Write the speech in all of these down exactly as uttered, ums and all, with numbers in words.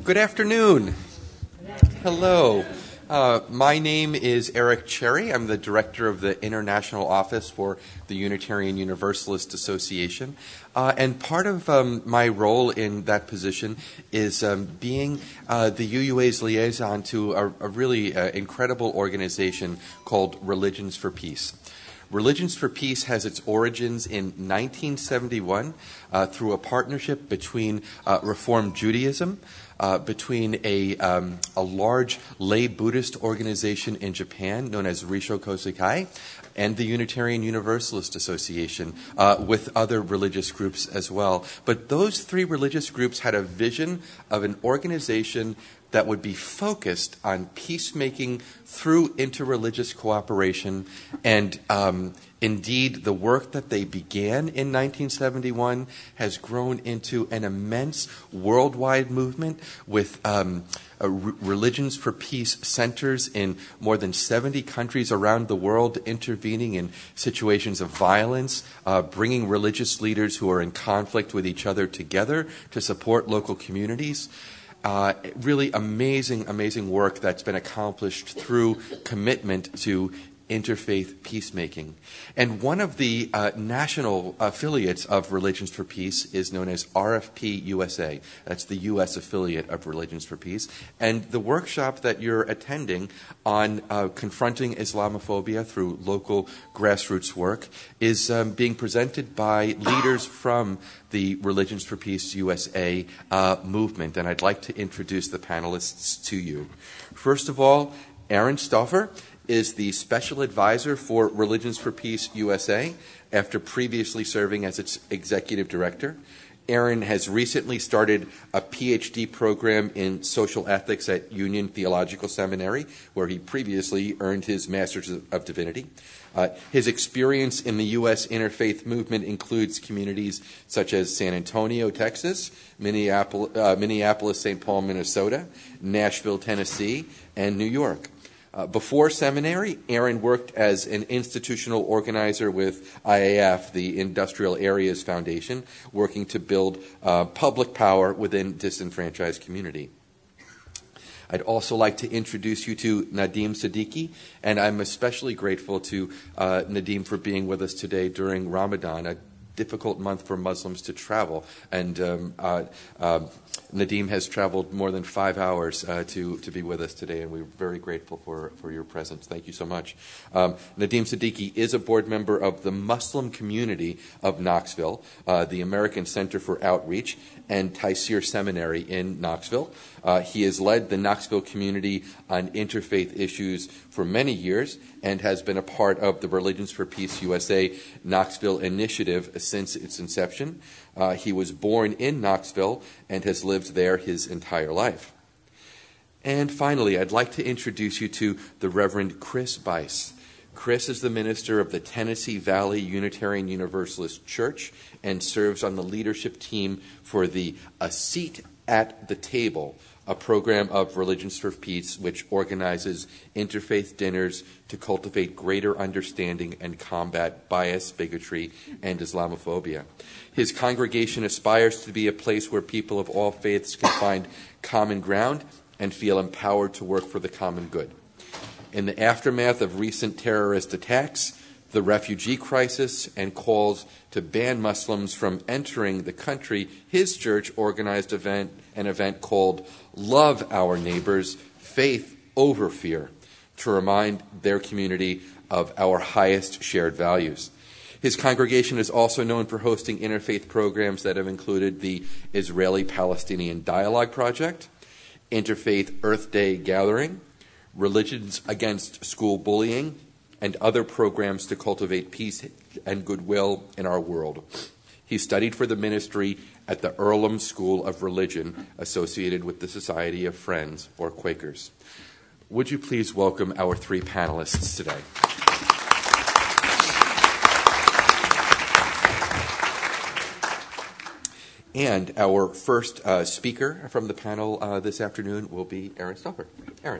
Good afternoon. Hello. Uh, my name is Eric Cherry. I'm the director of the International Office for the Unitarian Universalist Association. Uh, and part of um, my role in that position is um, being uh, the U U A's liaison to a, a really uh, incredible organization called Religions for Peace. Religions for Peace has its origins in nineteen seventy-one uh, through a partnership between uh, Reform Judaism, uh, between a, um, a large lay Buddhist organization in Japan known as Risho Kosukai, and the Unitarian Universalist Association, uh, with other religious groups as well. But those three religious groups had a vision of an organization that would be focused on peacemaking through interreligious cooperation. And um, indeed, the work that they began in nineteen seventy-one has grown into an immense worldwide movement with um, uh, R- Religions for Peace centers in more than seventy countries around the world, intervening in situations of violence, uh, bringing religious leaders who are in conflict with each other together to support local communities. Uh, really amazing, amazing work that's been accomplished through commitment to interfaith peacemaking. And one of the uh, national affiliates of Religions for Peace is known as R F P U S A. That's the U S affiliate of Religions for Peace. And the workshop that you're attending on uh, confronting Islamophobia through local grassroots work is um, being presented by leaders from the Religions for Peace U S A uh, movement. And I'd like to introduce the panelists to you. First of all, Aaron Stauffer is the special advisor for Religions for Peace U S A after previously serving as its executive director. Aaron has recently started a P H D program in social ethics at Union Theological Seminary, where he previously earned his Master's of Divinity. Uh, his experience in the U S interfaith movement includes communities such as San Antonio, Texas, Minneapolis, uh, Minneapolis, Saint Paul, Minnesota, Nashville, Tennessee, and New York. Uh, before seminary, Aaron worked as an institutional organizer with I A F, the Industrial Areas Foundation, working to build uh, public power within disenfranchised community. I'd also like to introduce you to Nadim Siddiqui, and I'm especially grateful to uh, Nadim for being with us today during Ramadan, a difficult month for Muslims to travel. And um, uh, uh, Nadim has traveled more than five hours uh, to, to be with us today, and we're very grateful for, for your presence. Thank you so much. Um, Nadim Siddiqui is a board member of the Muslim community of Knoxville, uh, the American Center for Outreach, and Taisir Seminary in Knoxville. Uh, he has led the Knoxville community on interfaith issues for many years and has been a part of the Religions for Peace U S A Knoxville initiative since its inception. Uh, he was born in Knoxville and has lived there his entire life. And finally, I'd like to introduce you to the Reverend Chris Bice. Chris is the minister of the Tennessee Valley Unitarian Universalist Church and serves on the leadership team for the A Seat at the Table, a program of Religions for Peace which organizes interfaith dinners to cultivate greater understanding and combat bias, bigotry, and Islamophobia. His congregation aspires to be a place where people of all faiths can find common ground and feel empowered to work for the common good. In the aftermath of recent terrorist attacks, the refugee crisis, and calls to ban Muslims from entering the country, his church organized event, an event called Love Our Neighbors, Faith Over Fear, to remind their community of our highest shared values. His congregation is also known for hosting interfaith programs that have included the Israeli-Palestinian Dialogue Project, Interfaith Earth Day Gathering, Religions Against School Bullying, and other programs to cultivate peace and goodwill in our world. He studied for the ministry at the Earlham School of Religion, associated with the Society of Friends, or Quakers. Would you please welcome our three panelists today? And our first uh, speaker from the panel uh, this afternoon will be Aaron Stauffer. Aaron.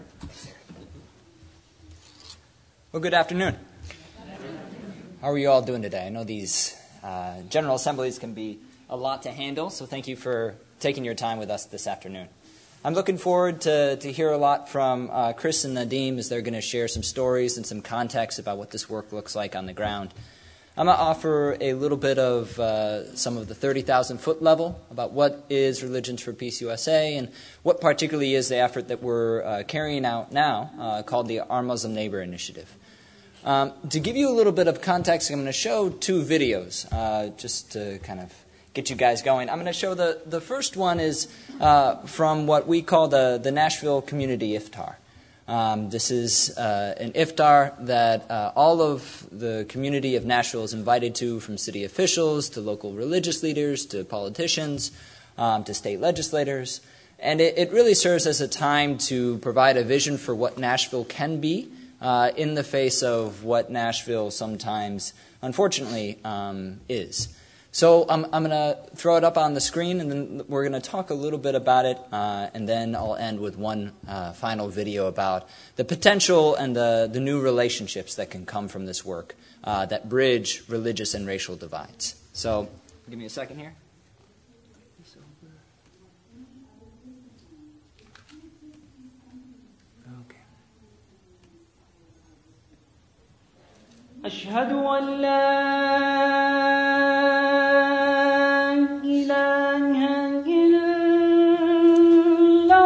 Well, good afternoon. How are you all doing today? I know these uh, General Assemblies can be a lot to handle, so thank you for taking your time with us this afternoon. I'm looking forward to, to hear a lot from uh, Chris and Nadim as they're going to share some stories and some context about what this work looks like on the ground. I'm going to offer a little bit of uh, some of the thirty thousand foot level about what is Religions for Peace U S A and what particularly is the effort that we're uh, carrying out now uh, called the Our Muslim Neighbor Initiative. Um, to give you a little bit of context, I'm going to show two videos uh, just to kind of get you guys going. I'm going to show the, the first one is uh, from what we call the, the Nashville Community Iftar. Um, this is uh, an iftar that uh, all of the community of Nashville is invited to, from city officials to local religious leaders to politicians um, to state legislators. And it, it really serves as a time to provide a vision for what Nashville can be uh, in the face of what Nashville sometimes, unfortunately, um, is. So I'm, I'm going to throw it up on the screen, and then we're going to talk a little bit about it, uh, and then I'll end with one uh, final video about the potential and the, the new relationships that can come from this work uh, that bridge religious and racial divides. So give me a second here. أشهد أن لا إله إلا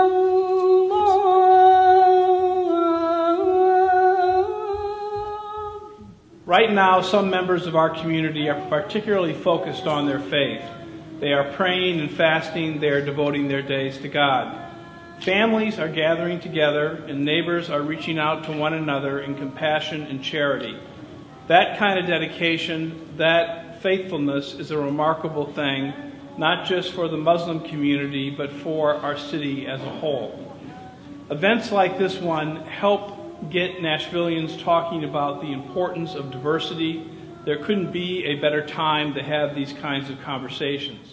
الله. Right now, some members of our community are particularly focused on their faith. They are praying and fasting. They are devoting their days to God. Families are gathering together, and neighbors are reaching out to one another in compassion and charity. That kind of dedication, that faithfulness is a remarkable thing, not just for the Muslim community, but for our city as a whole. Events like this one help get Nashvillians talking about the importance of diversity. There couldn't be a better time to have these kinds of conversations.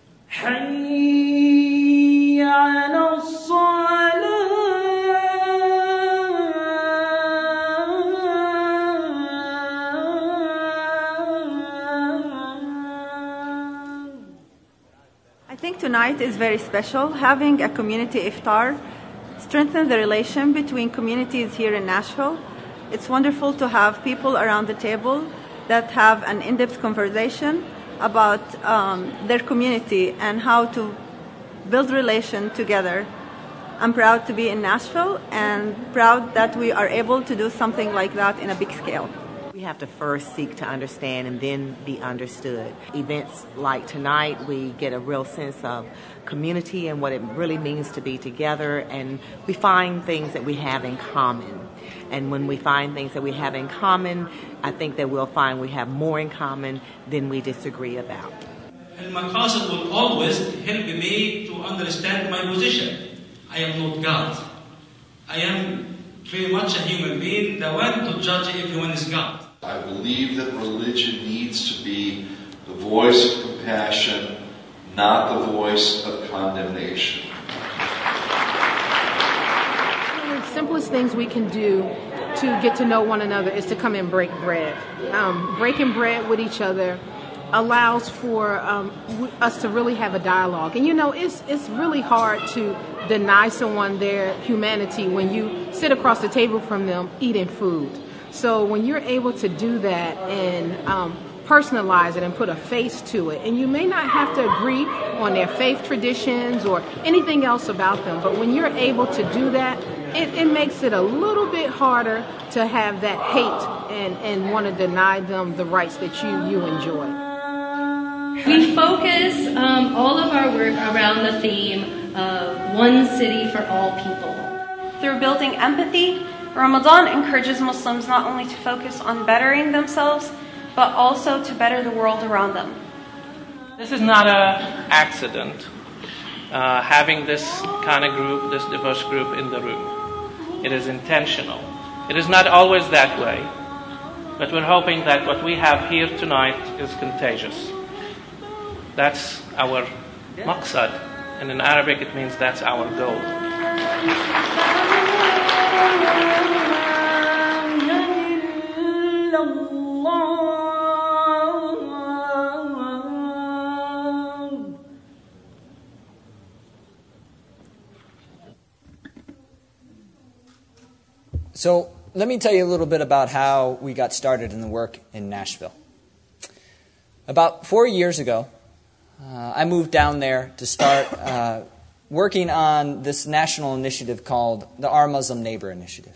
حي على الصلاة. I think tonight is very special. Having a community iftar strengthens the relation between communities here in Nashville. It's wonderful to have people around the table that have an in-depth conversation about um, their community and how to build relation together. I'm proud to be in Nashville and proud that we are able to do something like that in a big scale. We have to first seek to understand and then be understood. Events like tonight, we get a real sense of community and what it really means to be together, and we find things that we have in common. And when we find things that we have in common, I think that we'll find we have more in common than we disagree about. And Maqasid will always help me to understand my position. I am not God. I am very much a human being, the one to judge everyone is God. I believe that religion needs to be the voice of compassion, not the voice of condemnation. One of the simplest things we can do to get to know one another is to come and break bread. Um, breaking bread with each other allows for um, w- us to really have a dialogue. And you know, it's it's really hard to deny someone their humanity when you sit across the table from them eating food. So when you're able to do that and um, personalize it and put a face to it, and you may not have to agree on their faith traditions or anything else about them, but when you're able to do that, it, it makes it a little bit harder to have that hate and, and want to deny them the rights that you, you enjoy. We focus um, all of our work around the theme of one city for all people. Through building empathy, Ramadan encourages Muslims not only to focus on bettering themselves, but also to better the world around them. This is not an accident, uh, having this kind of group, this diverse group in the room. It is intentional. It is not always that way, but we're hoping that what we have here tonight is contagious. That's our maqsad, and in Arabic it means that's our goal. So let me tell you a little bit about how we got started in the work in Nashville. About four years ago, uh, I moved down there to start uh, working on this national initiative called the Our Muslim Neighbor Initiative.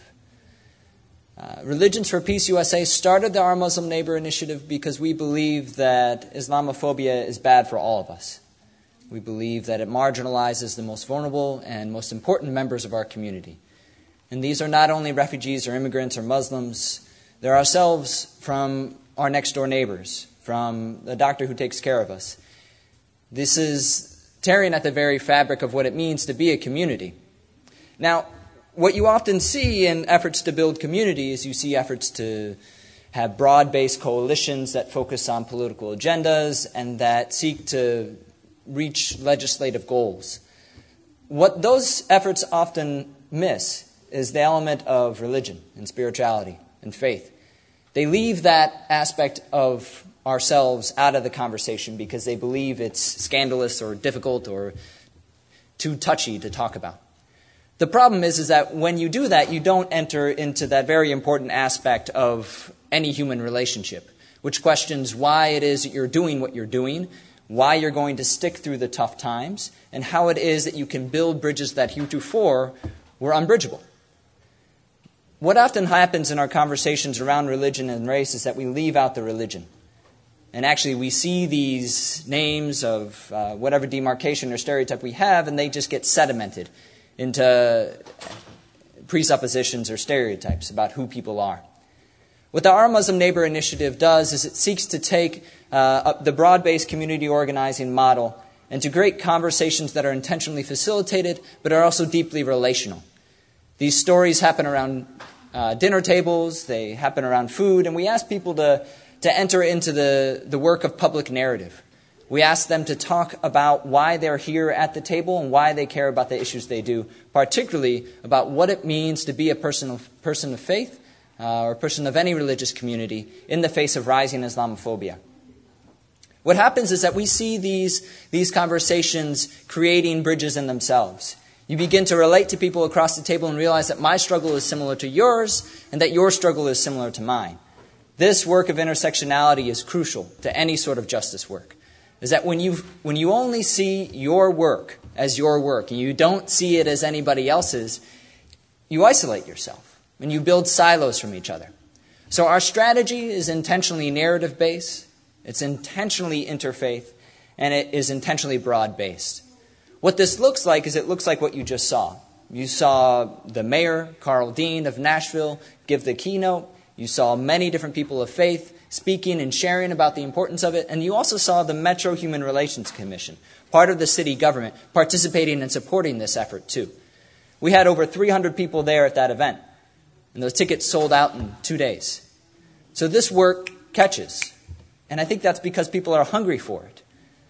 Uh, Religions for Peace U S A started the Our Muslim Neighbor Initiative because we believe that Islamophobia is bad for all of us. We believe that it marginalizes the most vulnerable and most important members of our community. And these are not only refugees or immigrants or Muslims, they're ourselves from our next door neighbors, from the doctor who takes care of us. This is tearing at the very fabric of what it means to be a community. Now, what you often see in efforts to build community is you see efforts to have broad-based coalitions that focus on political agendas and that seek to reach legislative goals. What those efforts often miss is the element of religion and spirituality and faith. They leave that aspect of ourselves out of the conversation because they believe it's scandalous or difficult or too touchy to talk about. The problem is, is that when you do that, you don't enter into that very important aspect of any human relationship, which questions why it is that you're doing what you're doing, why you're going to stick through the tough times, and how it is that you can build bridges that heretofore were unbridgeable. What often happens in our conversations around religion and race is that we leave out the religion. And actually we see these names of uh, whatever demarcation or stereotype we have, and they just get sedimented into presuppositions or stereotypes about who people are. What the Our Muslim Neighbor Initiative does is it seeks to take uh, the broad-based community organizing model and to create conversations that are intentionally facilitated but are also deeply relational. These stories happen around uh, dinner tables, they happen around food, and we ask people to, to enter into the, the work of public narrative. We ask them to talk about why they're here at the table and why they care about the issues they do, particularly about what it means to be a person of, person of faith uh, or a person of any religious community in the face of rising Islamophobia. What happens is that we see these, these conversations creating bridges in themselves. You begin to relate to people across the table and realize that my struggle is similar to yours and that your struggle is similar to mine. This work of intersectionality is crucial to any sort of justice work. Is that when you when you only see your work as your work and you don't see it as anybody else's, you isolate yourself and you build silos from each other. So our strategy is intentionally narrative-based, it's intentionally interfaith, and it is intentionally broad-based. What this looks like is it looks like what you just saw. You saw the mayor, Carl Dean of Nashville, give the keynote. You saw many different people of faith speaking and sharing about the importance of it. And you also saw the Metro Human Relations Commission, part of the city government, participating and supporting this effort too. We had over three hundred people there at that event. And those tickets sold out in two days. So this work catches. And I think that's because people are hungry for it.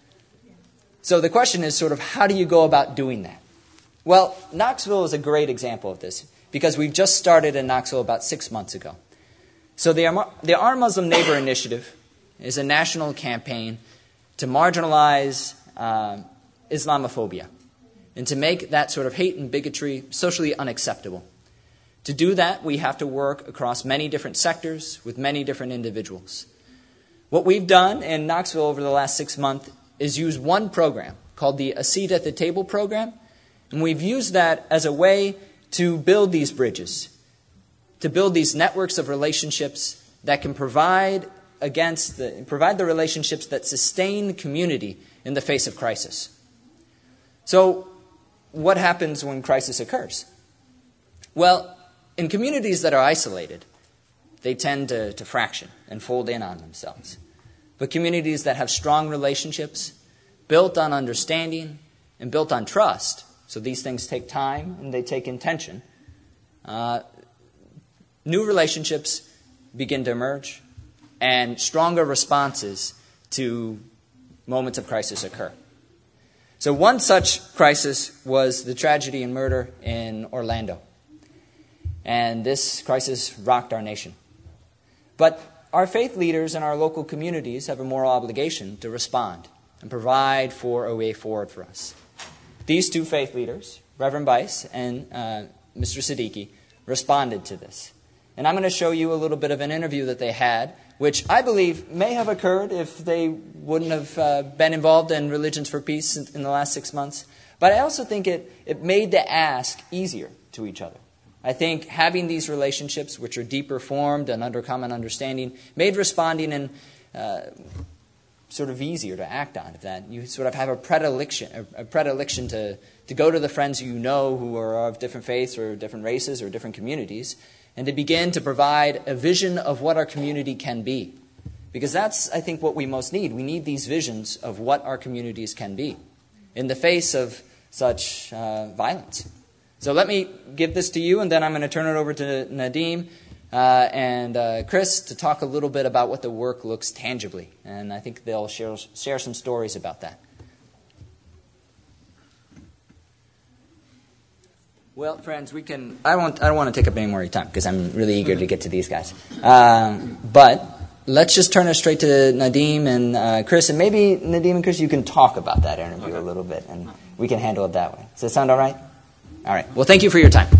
So the question is sort of how do you go about doing that? Well, Knoxville is a great example of this because we've just started in Knoxville about six months ago. So the, the Our Muslim Neighbor Initiative is a national campaign to marginalize uh, Islamophobia and to make that sort of hate and bigotry socially unacceptable. To do that, we have to work across many different sectors with many different individuals. What we've done in Knoxville over the last six months is use one program called the A Seat at the Table program, and we've used that as a way to build these bridges, to build these networks of relationships that can provide against the, provide the relationships that sustain the community in the face of crisis. So what happens when crisis occurs? Well, in communities that are isolated, they tend to, to fraction and fold in on themselves. But communities that have strong relationships, built on understanding and built on trust, so these things take time and they take intention, uh, new relationships begin to emerge and stronger responses to moments of crisis occur. So one such crisis was the tragedy and murder in Orlando. And this crisis rocked our nation. But our faith leaders in our local communities have a moral obligation to respond and provide for a way forward for us. These two faith leaders, Reverend Bice and uh, Mister Siddiqui, responded to this. And I'm going to show you a little bit of an interview that they had, which I believe may have occurred if they wouldn't have uh, been involved in Religions for Peace in, in the last six months. But I also think it, it made the ask easier to each other. I think having these relationships, which are deeper formed and under common understanding, made responding in uh, sort of easier to act on. That you sort of have a predilection, a predilection to, to go to the friends you know who are of different faiths or different races or different communities, and to begin to provide a vision of what our community can be. Because that's, I think, what we most need. We need these visions of what our communities can be in the face of such uh, violence. So let me give this to you, and then I'm going to turn it over to Nadim uh, and uh, Chris to talk a little bit about what the work looks tangibly. And I think they'll share, share some stories about that. Well, friends, we can. I won't. I don't want to take up any more of your time because I'm really eager to get to these guys. Um, but let's just turn it straight to Nadim and uh, Chris, and maybe Nadim and Chris, you can talk about that interview okay. a little bit, and we can handle it that way. Does that sound all right? All right. Well, thank you for your time.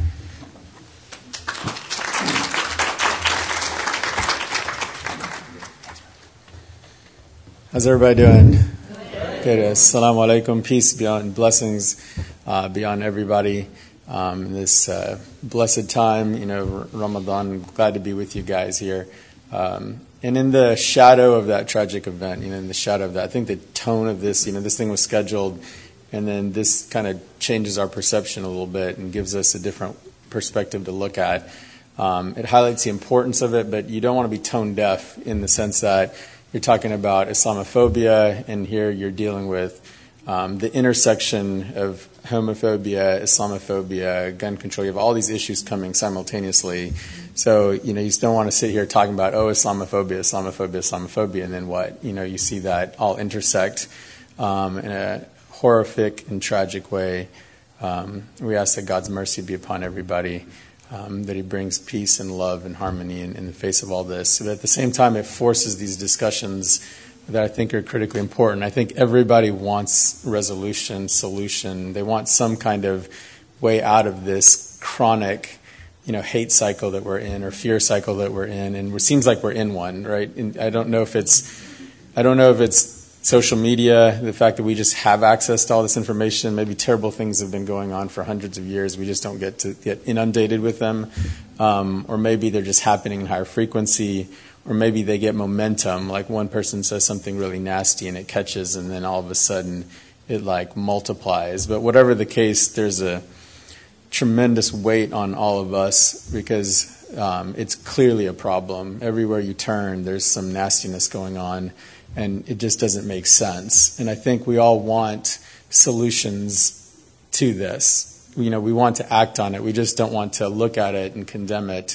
How's everybody doing? Good. Good. Assalamu alaikum. Peace beyond blessings uh, beyond everybody. Um, in this uh, blessed time, you know, Ramadan. I'm glad to be with you guys here. Um, and in the shadow of that tragic event, you know, in the shadow of that, I think the tone of this, you know, this thing was scheduled, and then this kind of changes our perception a little bit and gives us a different perspective to look at. Um, it highlights the importance of it, but you don't want to be tone deaf in the sense that you're talking about Islamophobia, and here you're dealing with Um, the intersection of homophobia, Islamophobia, gun control. You have all these issues coming simultaneously. So, you know, you just don't want to sit here talking about, oh, Islamophobia, Islamophobia, Islamophobia, and then what? You know, you see that all intersect um, in a horrific and tragic way. Um, we ask that God's mercy be upon everybody, um, that he brings peace and love and harmony in, in the face of all this. But at the same time, it forces these discussions that I think are critically important. I think everybody wants resolution, solution. They want some kind of way out of this chronic, you know, hate cycle that we're in or fear cycle that we're in. And it seems like we're in one, right? And I don't know if it's, I don't know if it's social media, the fact that we just have access to all this information. Maybe terrible things have been going on for hundreds of years. We just don't get to get inundated with them. Um, or maybe they're just happening in higher frequency. Or maybe they get momentum, like one person says something really nasty and it catches, and then all of a sudden it like multiplies. But whatever the case, there's a tremendous weight on all of us because um, it's clearly a problem. Everywhere you turn, there's some nastiness going on, and it just doesn't make sense. And I think we all want solutions to this. You know, we want to act on it. We just don't want to look at it and condemn it,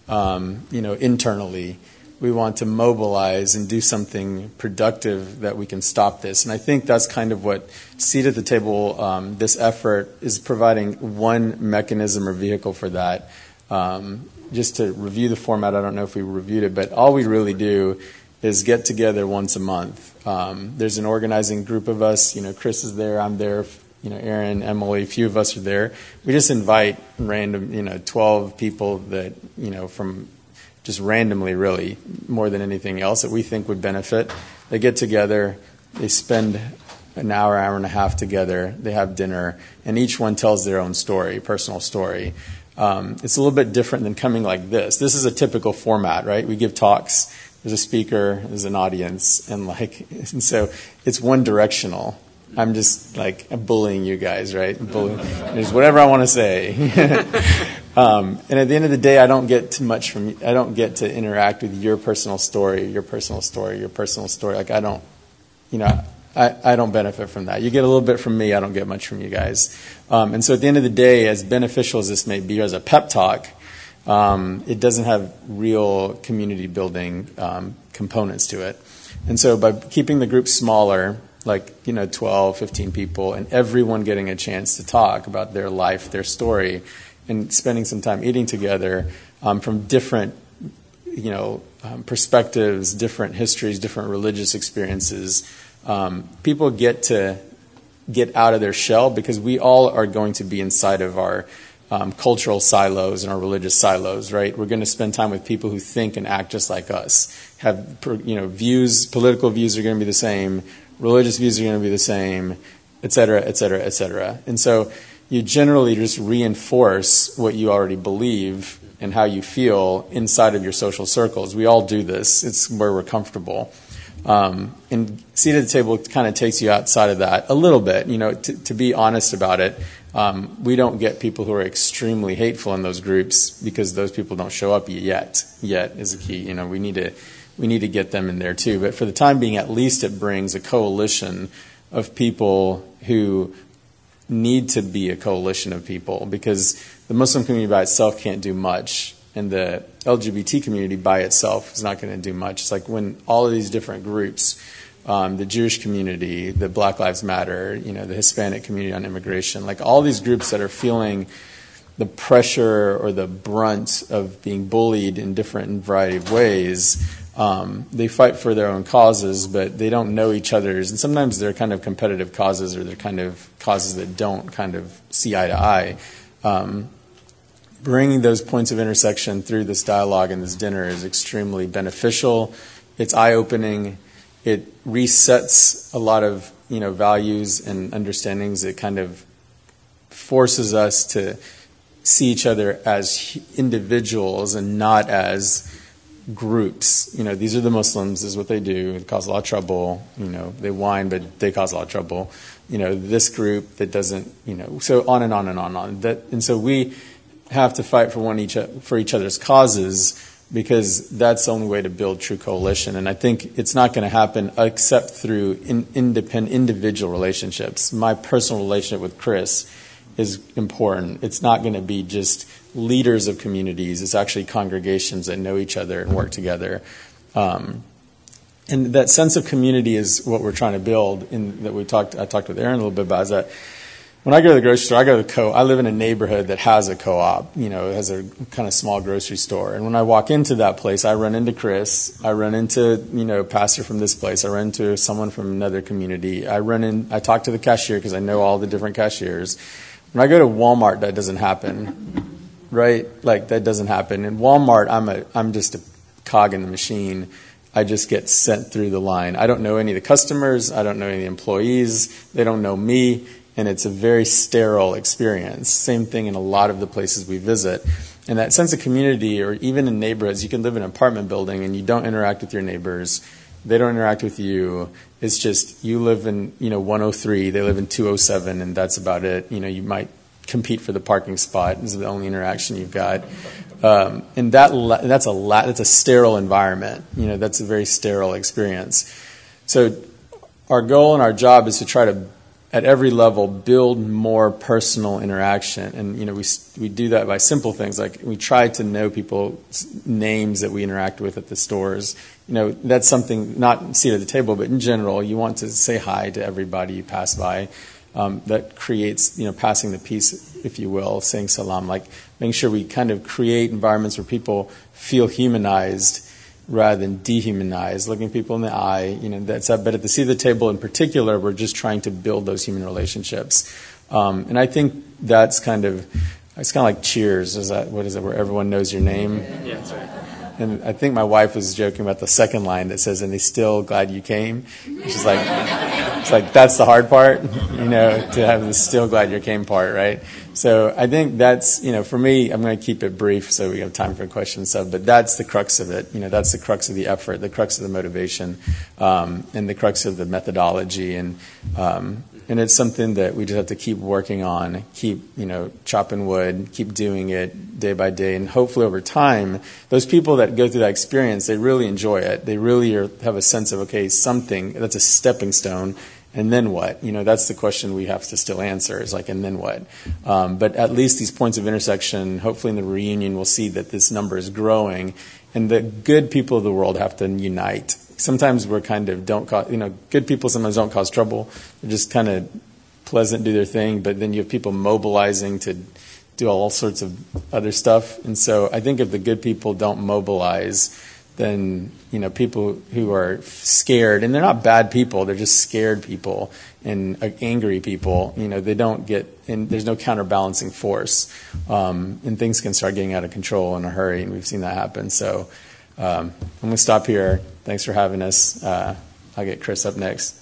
um, you know, internally. We want to mobilize and do something productive that we can stop this. And I think that's kind of what Seat at the Table, um, this effort is providing one mechanism or vehicle for that. Um, just to review the format, I don't know if we reviewed it, but all we really do is get together once a month. Um, there's an organizing group of us. You know, Chris is there, I'm there, you know, Aaron, Emily, a few of us are there. We just invite random, you know, twelve people that, you know, from just randomly, really, more than anything else that we think would benefit. They get together, they spend an hour, hour and a half together, they have dinner, and each one tells their own story, personal story. Um, it's a little bit different than coming like this. This is a typical format, right? We give talks, there's a speaker, there's an audience, and like, and so it's one directional. I'm just like bullying you guys, right? Bullying. There's whatever I want to say. Um, and at the end of the day, I don't get too much from you. I don't get to interact with your personal story, your personal story, your personal story. Like I don't, you know, I, I don't benefit from that. You get a little bit from me. I don't get much from you guys. Um, and so at the end of the day, as beneficial as this may be, as a pep talk, um, it doesn't have real community building um, components to it. And so by keeping the group smaller, like, you know, twelve, fifteen people, and everyone getting a chance to talk about their life, their story, and spending some time eating together um, from different, you know, um, perspectives, different histories, different religious experiences. Um, people get to get out of their shell because we all are going to be inside of our um, cultural silos and our religious silos, right? We're going to spend time with people who think and act just like us, have, you know, views, political views are going to be the same, religious views are going to be the same, et cetera, et cetera, et cetera. And so you generally just reinforce what you already believe and how you feel inside of your social circles. We all do this. It's where we're comfortable. Um, and seat at the table kind of takes you outside of that a little bit. You know, to, to be honest about it, um, we don't get people who are extremely hateful in those groups because those people don't show up yet. Yet is a key. You know, we need to we need to get them in there too. But for the time being, at least it brings a coalition of people who need to be a coalition of people, because the Muslim community by itself can't do much, and the L G B T community by itself is not going to do much. It's like when all of these different groups, um, the Jewish community, the Black Lives Matter, you know, the Hispanic community on immigration, like all these groups that are feeling the pressure or the brunt of being bullied in different variety of ways, Um, they fight for their own causes, but they don't know each other's. And sometimes they're kind of competitive causes, or they're kind of causes that don't kind of see eye to eye. Um, bringing those points of intersection through this dialogue and this dinner is extremely beneficial. It's eye-opening. It resets a lot of, you know, values and understandings. It kind of forces us to see each other as individuals and not as groups. You know, these are the Muslims, this is what they do, they cause a lot of trouble, you know, they whine, but they cause a lot of trouble. You know, this group that doesn't, you know, so on and on and on and on. That, and so we have to fight for one each for each other's causes, because that's the only way to build true coalition. And I think it's not going to happen except through in, independent individual relationships. My personal relationship with Chris is important. It's not going to be just leaders of communities. It's actually congregations that know each other and work together. Um, and that sense of community is what we're trying to build. In that we talked, I talked with Aaron a little bit about. Is that when I go to the grocery store, I go to the co. I live in a neighborhood that has a co-op. You know, it has a kind of small grocery store. And when I walk into that place, I run into Chris. I run into, you know, pastor from this place. I run into someone from another community. I run in. I talk to the cashier because I know all the different cashiers. When I go to Walmart, that doesn't happen, right? Like, that doesn't happen. In Walmart, I'm a, I'm just a cog in the machine. I just get sent through the line. I don't know any of the customers. I don't know any of the employees. They don't know me, and it's a very sterile experience. Same thing in a lot of the places we visit. And that sense of community, or even in neighborhoods, you can live in an apartment building and you don't interact with your neighbors. They don't interact with you. It's just you live in, you know, one oh three, they live in two oh seven, and that's about it. You know, you might compete for the parking spot. This is the only interaction you've got. Um, and that that's a that's a sterile environment. You know, that's a very sterile experience. So our goal and our job is to try to, at every level, build more personal interaction. And, you know, we we do that by simple things, like we try to know people's names that we interact with at the stores. You know, that's something, not seated at the table, but in general, you want to say hi to everybody you pass by. Um, that creates, you know, passing the peace, if you will, saying salam, like making sure we kind of create environments where people feel humanized rather than dehumanized, looking people in the eye. You know, that's that. But at the seat of the table in particular, we're just trying to build those human relationships. Um, and I think that's kind of, it's kind of like Cheers. Is that, what is it, where everyone knows your name? Yeah, that's right. And I think my wife was joking about the second line that says, "And they still glad you came." Which is like, it's like, that's the hard part, you know, to have the still glad you came part, right? So I think that's, you know, for me, I'm going to keep it brief so we have time for questions. So, but that's the crux of it. You know, that's the crux of the effort, the crux of the motivation, um, and the crux of the methodology. And, um, And it's something that we just have to keep working on, keep, you know, chopping wood, keep doing it day by day. And hopefully over time, those people that go through that experience, they really enjoy it. They really are, have a sense of, okay, something, that's a stepping stone. And then what? You know, that's the question we have to still answer, is like, and then what? Um, but at least these points of intersection, hopefully in the reunion, we'll see that this number is growing. And the good people of the world have to unite. Sometimes we're kind of don't cause, you know, good people sometimes don't cause trouble. They're just kind of pleasant, do their thing. But then you have people mobilizing to do all sorts of other stuff. And so I think if the good people don't mobilize, than, you know, people who are scared. And they're not bad people. They're just scared people and uh, angry people. You know, they don't get, and there's no counterbalancing force. Um, and things can start getting out of control in a hurry, and we've seen that happen. So um, I'm going to stop here. Thanks for having us. Uh, I'll get Chris up next.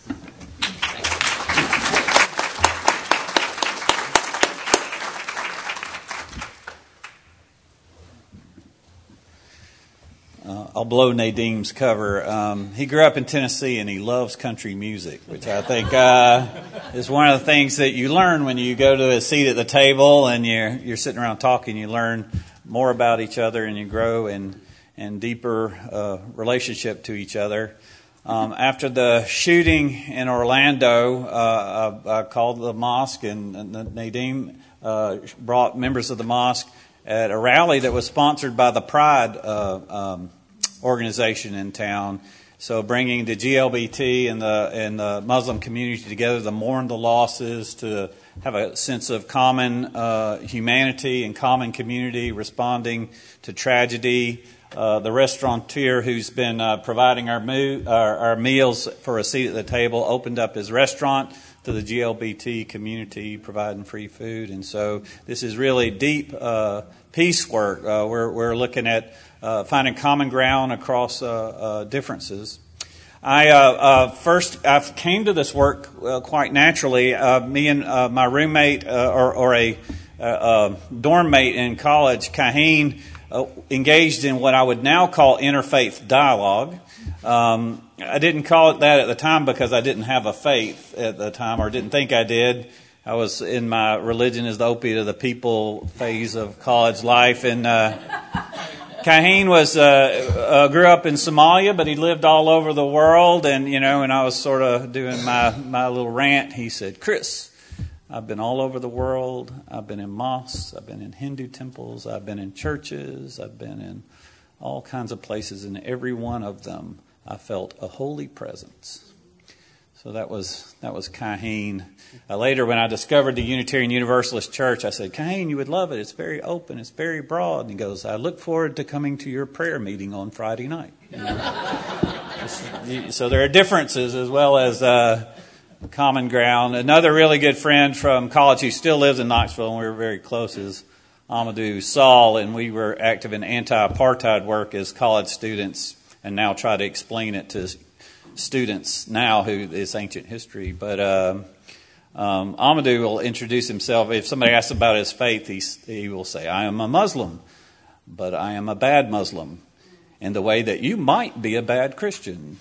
Uh, I'll blow Nadim's cover. Um, he grew up in Tennessee and he loves country music, which I think uh, is one of the things that you learn when you go to a seat at the table and you're you're sitting around talking. You learn more about each other and you grow in in deeper uh, relationship to each other. Um, after the shooting in Orlando, uh, I, I called the mosque, and, and Nadim uh, brought members of the mosque at a rally that was sponsored by the Pride uh, um, organization in town. So bringing the G L B T and the and the Muslim community together to mourn the losses, to have a sense of common uh, humanity and common community, responding to tragedy. Uh, the restaurateur who's been uh, providing our, mo- our, our meals for a seat at the table opened up his restaurant to the G L B T community, providing free food. And so this is really deep uh, peace work. Uh, we're, we're looking at uh, finding common ground across uh, uh, differences. I uh, uh, first I came to this work uh, quite naturally. Uh, me and uh, my roommate uh, or, or a uh, uh, dorm mate in college, Kaheen, uh, engaged in what I would now call interfaith dialogue. Um, I didn't call it that at the time because I didn't have a faith at the time, or didn't think I did. I was in my religion is the opiate of the people phase of college life, and uh, Kaheen was uh, uh, grew up in Somalia, but he lived all over the world. And you know, and I was sort of doing my my little rant. He said, "Chris, I've been all over the world. I've been in mosques. I've been in Hindu temples. I've been in churches. I've been in all kinds of places, and every one of them I felt a holy presence." So that was that was Kaheen. Uh, later, when I discovered the Unitarian Universalist Church, I said, "Kaheen, you would love it. It's very open. It's very broad." And he goes, "I look forward to coming to your prayer meeting on Friday night." You know? So there are differences as well as uh, common ground. Another really good friend from college who still lives in Knoxville, and we were very close, is Amadou Saul, and we were active in anti-apartheid work as college students, and now try to explain it to students now who is ancient history. But um, um, Amadou will introduce himself. If somebody asks about his faith, he, he will say, "I am a Muslim, but I am a bad Muslim, in the way that you might be a bad Christian."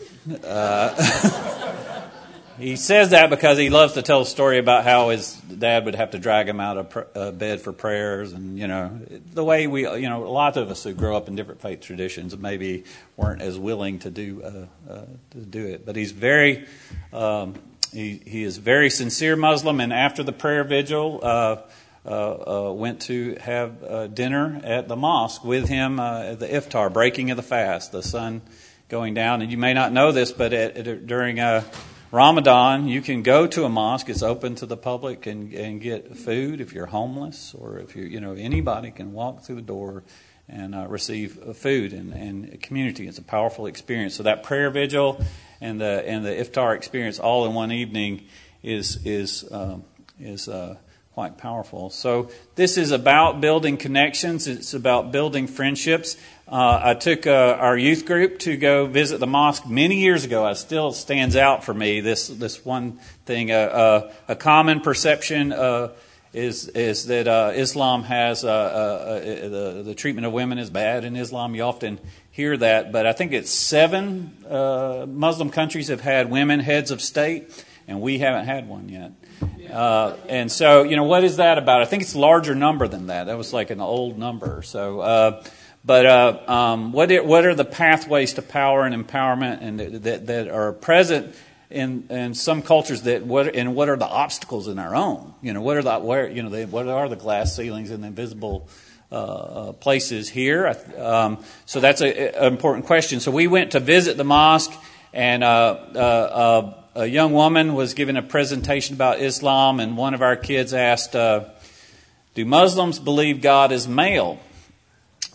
Uh, he says that because he loves to tell a story about how his dad would have to drag him out of pr- uh, bed for prayers, and you know the way we, you know, a lot of us who grow up in different faith traditions maybe weren't as willing to do uh, uh, to do it. But he's very, um, he he is very sincere Muslim, and after the prayer vigil, uh, uh, uh, went to have uh, dinner at the mosque with him uh, at the iftar, breaking of the fast, the sun going down. And you may not know this, but at, at, during a Ramadan, you can go to a mosque. It's open to the public and, and get food if you're homeless, or if you you know anybody can walk through the door and uh, receive food and, and community. It's a powerful experience. So that prayer vigil and the and the iftar experience all in one evening is is um, is uh, quite powerful. So this is about building connections. It's about building friendships. Uh, I took uh, our youth group to go visit the mosque many years ago. It still stands out for me, this this one thing. Uh, uh, a common perception uh, is is that uh, Islam has uh, uh, the, the treatment of women is bad in Islam. You often hear that, but I think it's seven uh, Muslim countries have had women heads of state, and we haven't had one yet. Uh, and so, you know, what is that about? I think it's a larger number than that. That was like an old number. So, uh, but uh, um, what it, what are the pathways to power and empowerment, and that that are present in in some cultures? That what and what are the obstacles in our own? You know, what are the where you know they, what are the glass ceilings and the invisible uh, places here? Um, so that's an important question. So we went to visit the mosque, and uh, uh, uh, a young woman was giving a presentation about Islam, and one of our kids asked, uh, "Do Muslims believe God is male?"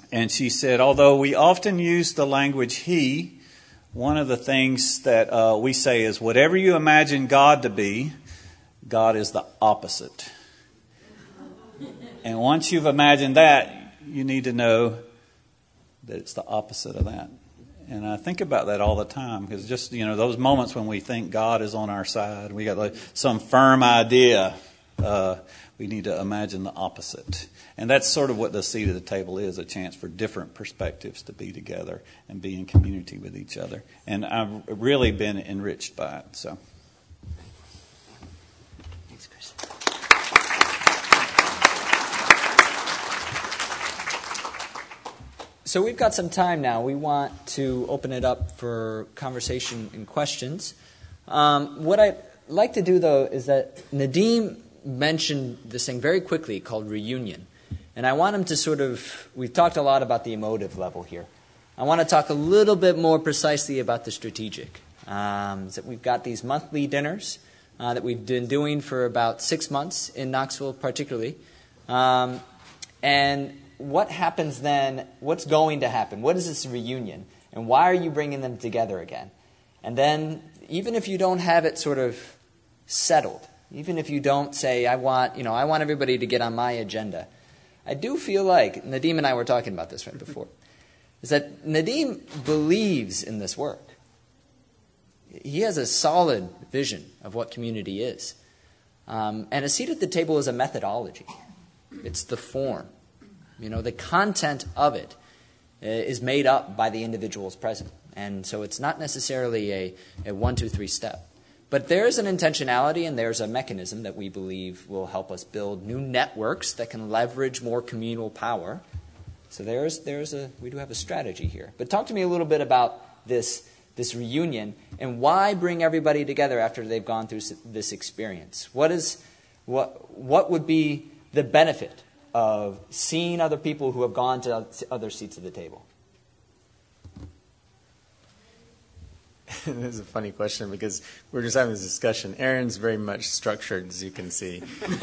And she said, although we often use the language he, one of the things that uh, we say is, whatever you imagine God to be, God is the opposite. And once you've imagined that, you need to know that it's the opposite of that. And I think about that all the time, because just, you know, those moments when we think God is on our side, we got like some firm idea, uh, we need to imagine the opposite. And that's sort of what the seat at the table is, a chance for different perspectives to be together and be in community with each other. And I've really been enriched by it. So. Thanks, Chris. So we've got some time now. We want to open it up for conversation and questions. Um, what I'd like to do, though, is that Nadim mentioned this thing very quickly called reunion. And I want him to sort of, we've talked a lot about the emotive level here. I want to talk a little bit more precisely about the strategic. Um, that we've got these monthly dinners uh, that we've been doing for about six months in Knoxville particularly. Um, and what happens then, what's going to happen? What is this reunion? And why are you bringing them together again? And then, even if you don't have it sort of settled, even if you don't say, I want, you know, I want everybody to get on my agenda, I do feel like, Nadim and I were talking about this right before, is that Nadim believes in this work. He has a solid vision of what community is. Um, and a seat at the table is a methodology. It's the form. You know, the content of it is made up by the individuals present. And so it's not necessarily a, a one, two, three step. But there's an intentionality and there's a mechanism that we believe will help us build new networks that can leverage more communal power. So there's there's a we do have a strategy here. But talk to me a little bit about this this reunion and why bring everybody together after they've gone through this experience. What is what what would be the benefit of seeing other people who have gone to other seats at the table? This is a funny question because we're just having this discussion. Aaron's very much structured, as you can see. Well,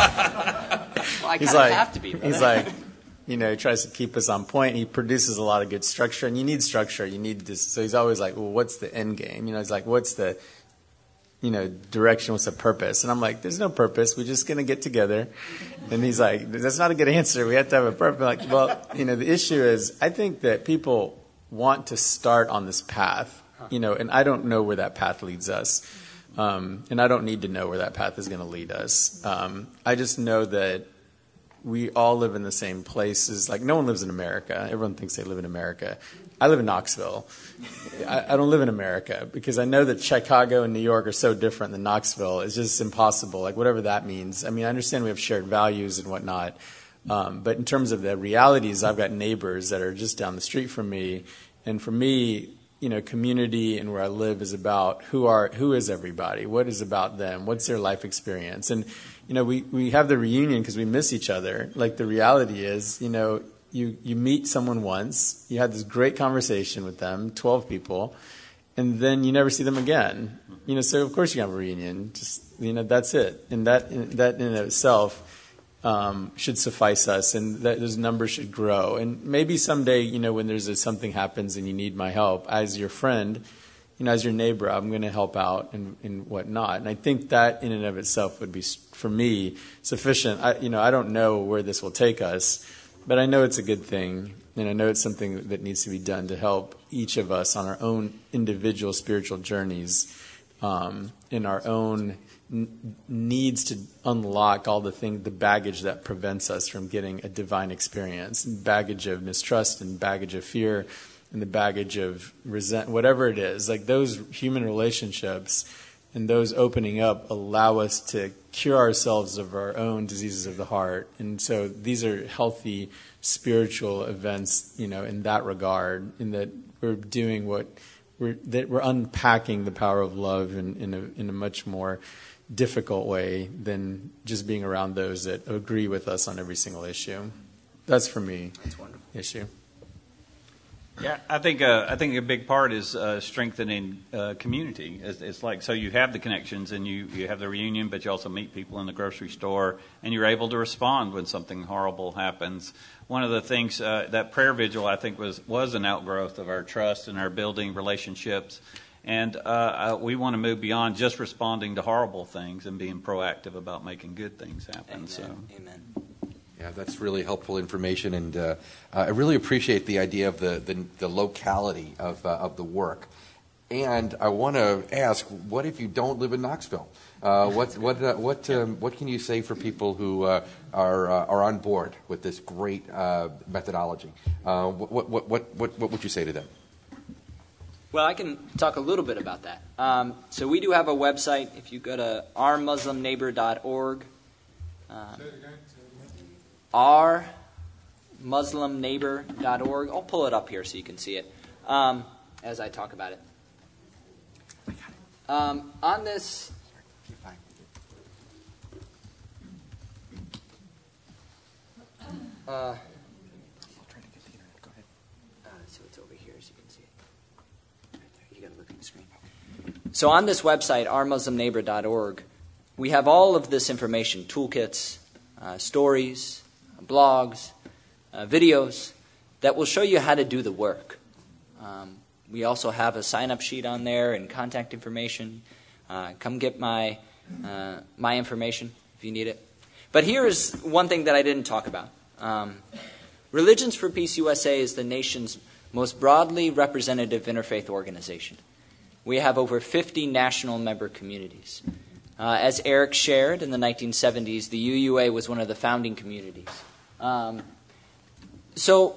I kind of like, have to be. Brother. He's like, you know, he tries to keep us on point. He produces a lot of good structure, and you need structure. You need this. So he's always like, well, what's the end game? You know, he's like, what's the, you know, direction? What's the purpose? And I'm like, there's no purpose. We're just going to get together. And he's like, that's not a good answer. We have to have a purpose. Like, well, you know, the issue is, I think that people want to start on this path. You know, and I don't know where that path leads us. Um, and I don't need to know where that path is going to lead us. Um, I just know that we all live in the same places. Like, no one lives in America. Everyone thinks they live in America. I live in Knoxville. I, I don't live in America because I know that Chicago and New York are so different than Knoxville. It's just impossible, like whatever that means. I mean, I understand we have shared values and whatnot. Um, but in terms of the realities, I've got neighbors that are just down the street from me. And for me, you know, community and where I live is about who are who is everybody, what is about them, what's their life experience. And, you know, we, we have the reunion because we miss each other. Like the reality is, you know, you, you meet someone once, you had this great conversation with them, twelve people, and then you never see them again. You know, so of course you have a reunion. Just, you know, that's it. And that that in and of itself Um, should suffice us, and that those numbers should grow. And maybe someday, you know, when there's a, something happens and you need my help, as your friend, you know, as your neighbor, I'm going to help out and, and whatnot. And I think that in and of itself would be, for me, sufficient. I, you know, I don't know where this will take us, but I know it's a good thing, and I know it's something that needs to be done to help each of us on our own individual spiritual journeys, um, in our own needs to unlock all the thing, the baggage that prevents us from getting a divine experience, baggage of mistrust and baggage of fear and the baggage of resent, whatever it is. Like those human relationships and those opening up allow us to cure ourselves of our own diseases of the heart. And so these are healthy spiritual events, you know, in that regard, in that we're doing what we're, that we're unpacking the power of love in, in a, in a much more difficult way than just being around those that agree with us on every single issue. That's for me. That's wonderful. Issue. Yeah, I think uh, I think a big part is uh, strengthening uh, community. It's, it's like, so you have the connections and you, you have the reunion, but you also meet people in the grocery store, and you're able to respond when something horrible happens. One of the things, uh, that prayer vigil, I think, was, was an outgrowth of our trust and our building relationships. And uh, uh, we want to move beyond just responding to horrible things and being proactive about making good things happen. Amen. So. Amen. Yeah, that's really helpful information, and uh, uh, I really appreciate the idea of the, the, the locality of, uh, of the work. And I want to ask, what if you don't live in Knoxville? Uh, what what uh, what um, what can you say for people who uh, are uh, are on board with this great uh, methodology? Uh, what, what what what what would you say to them? Well, I can talk a little bit about that. Um, so we do have a website. If you go to our muslim neighbor dot org. Uh, our muslim neighbor dot org. I'll pull it up here so you can see it um, as I talk about it. Um, on this, uh, uh, so it's over here so you can see it. You got to look at the screen. So on this website, our muslim neighbor dot org, we have all of this information: toolkits, uh, stories, blogs, uh, videos that will show you how to do the work. Um, we also have a sign-up sheet on there and contact information. Uh, come get my uh, my information if you need it. But here is one thing that I didn't talk about. Um, Religions for Peace U S A is the nation's most broadly representative interfaith organization. We have over fifty national member communities. Uh, as Eric shared, in the nineteen seventies, the U U A was one of the founding communities. Um, so,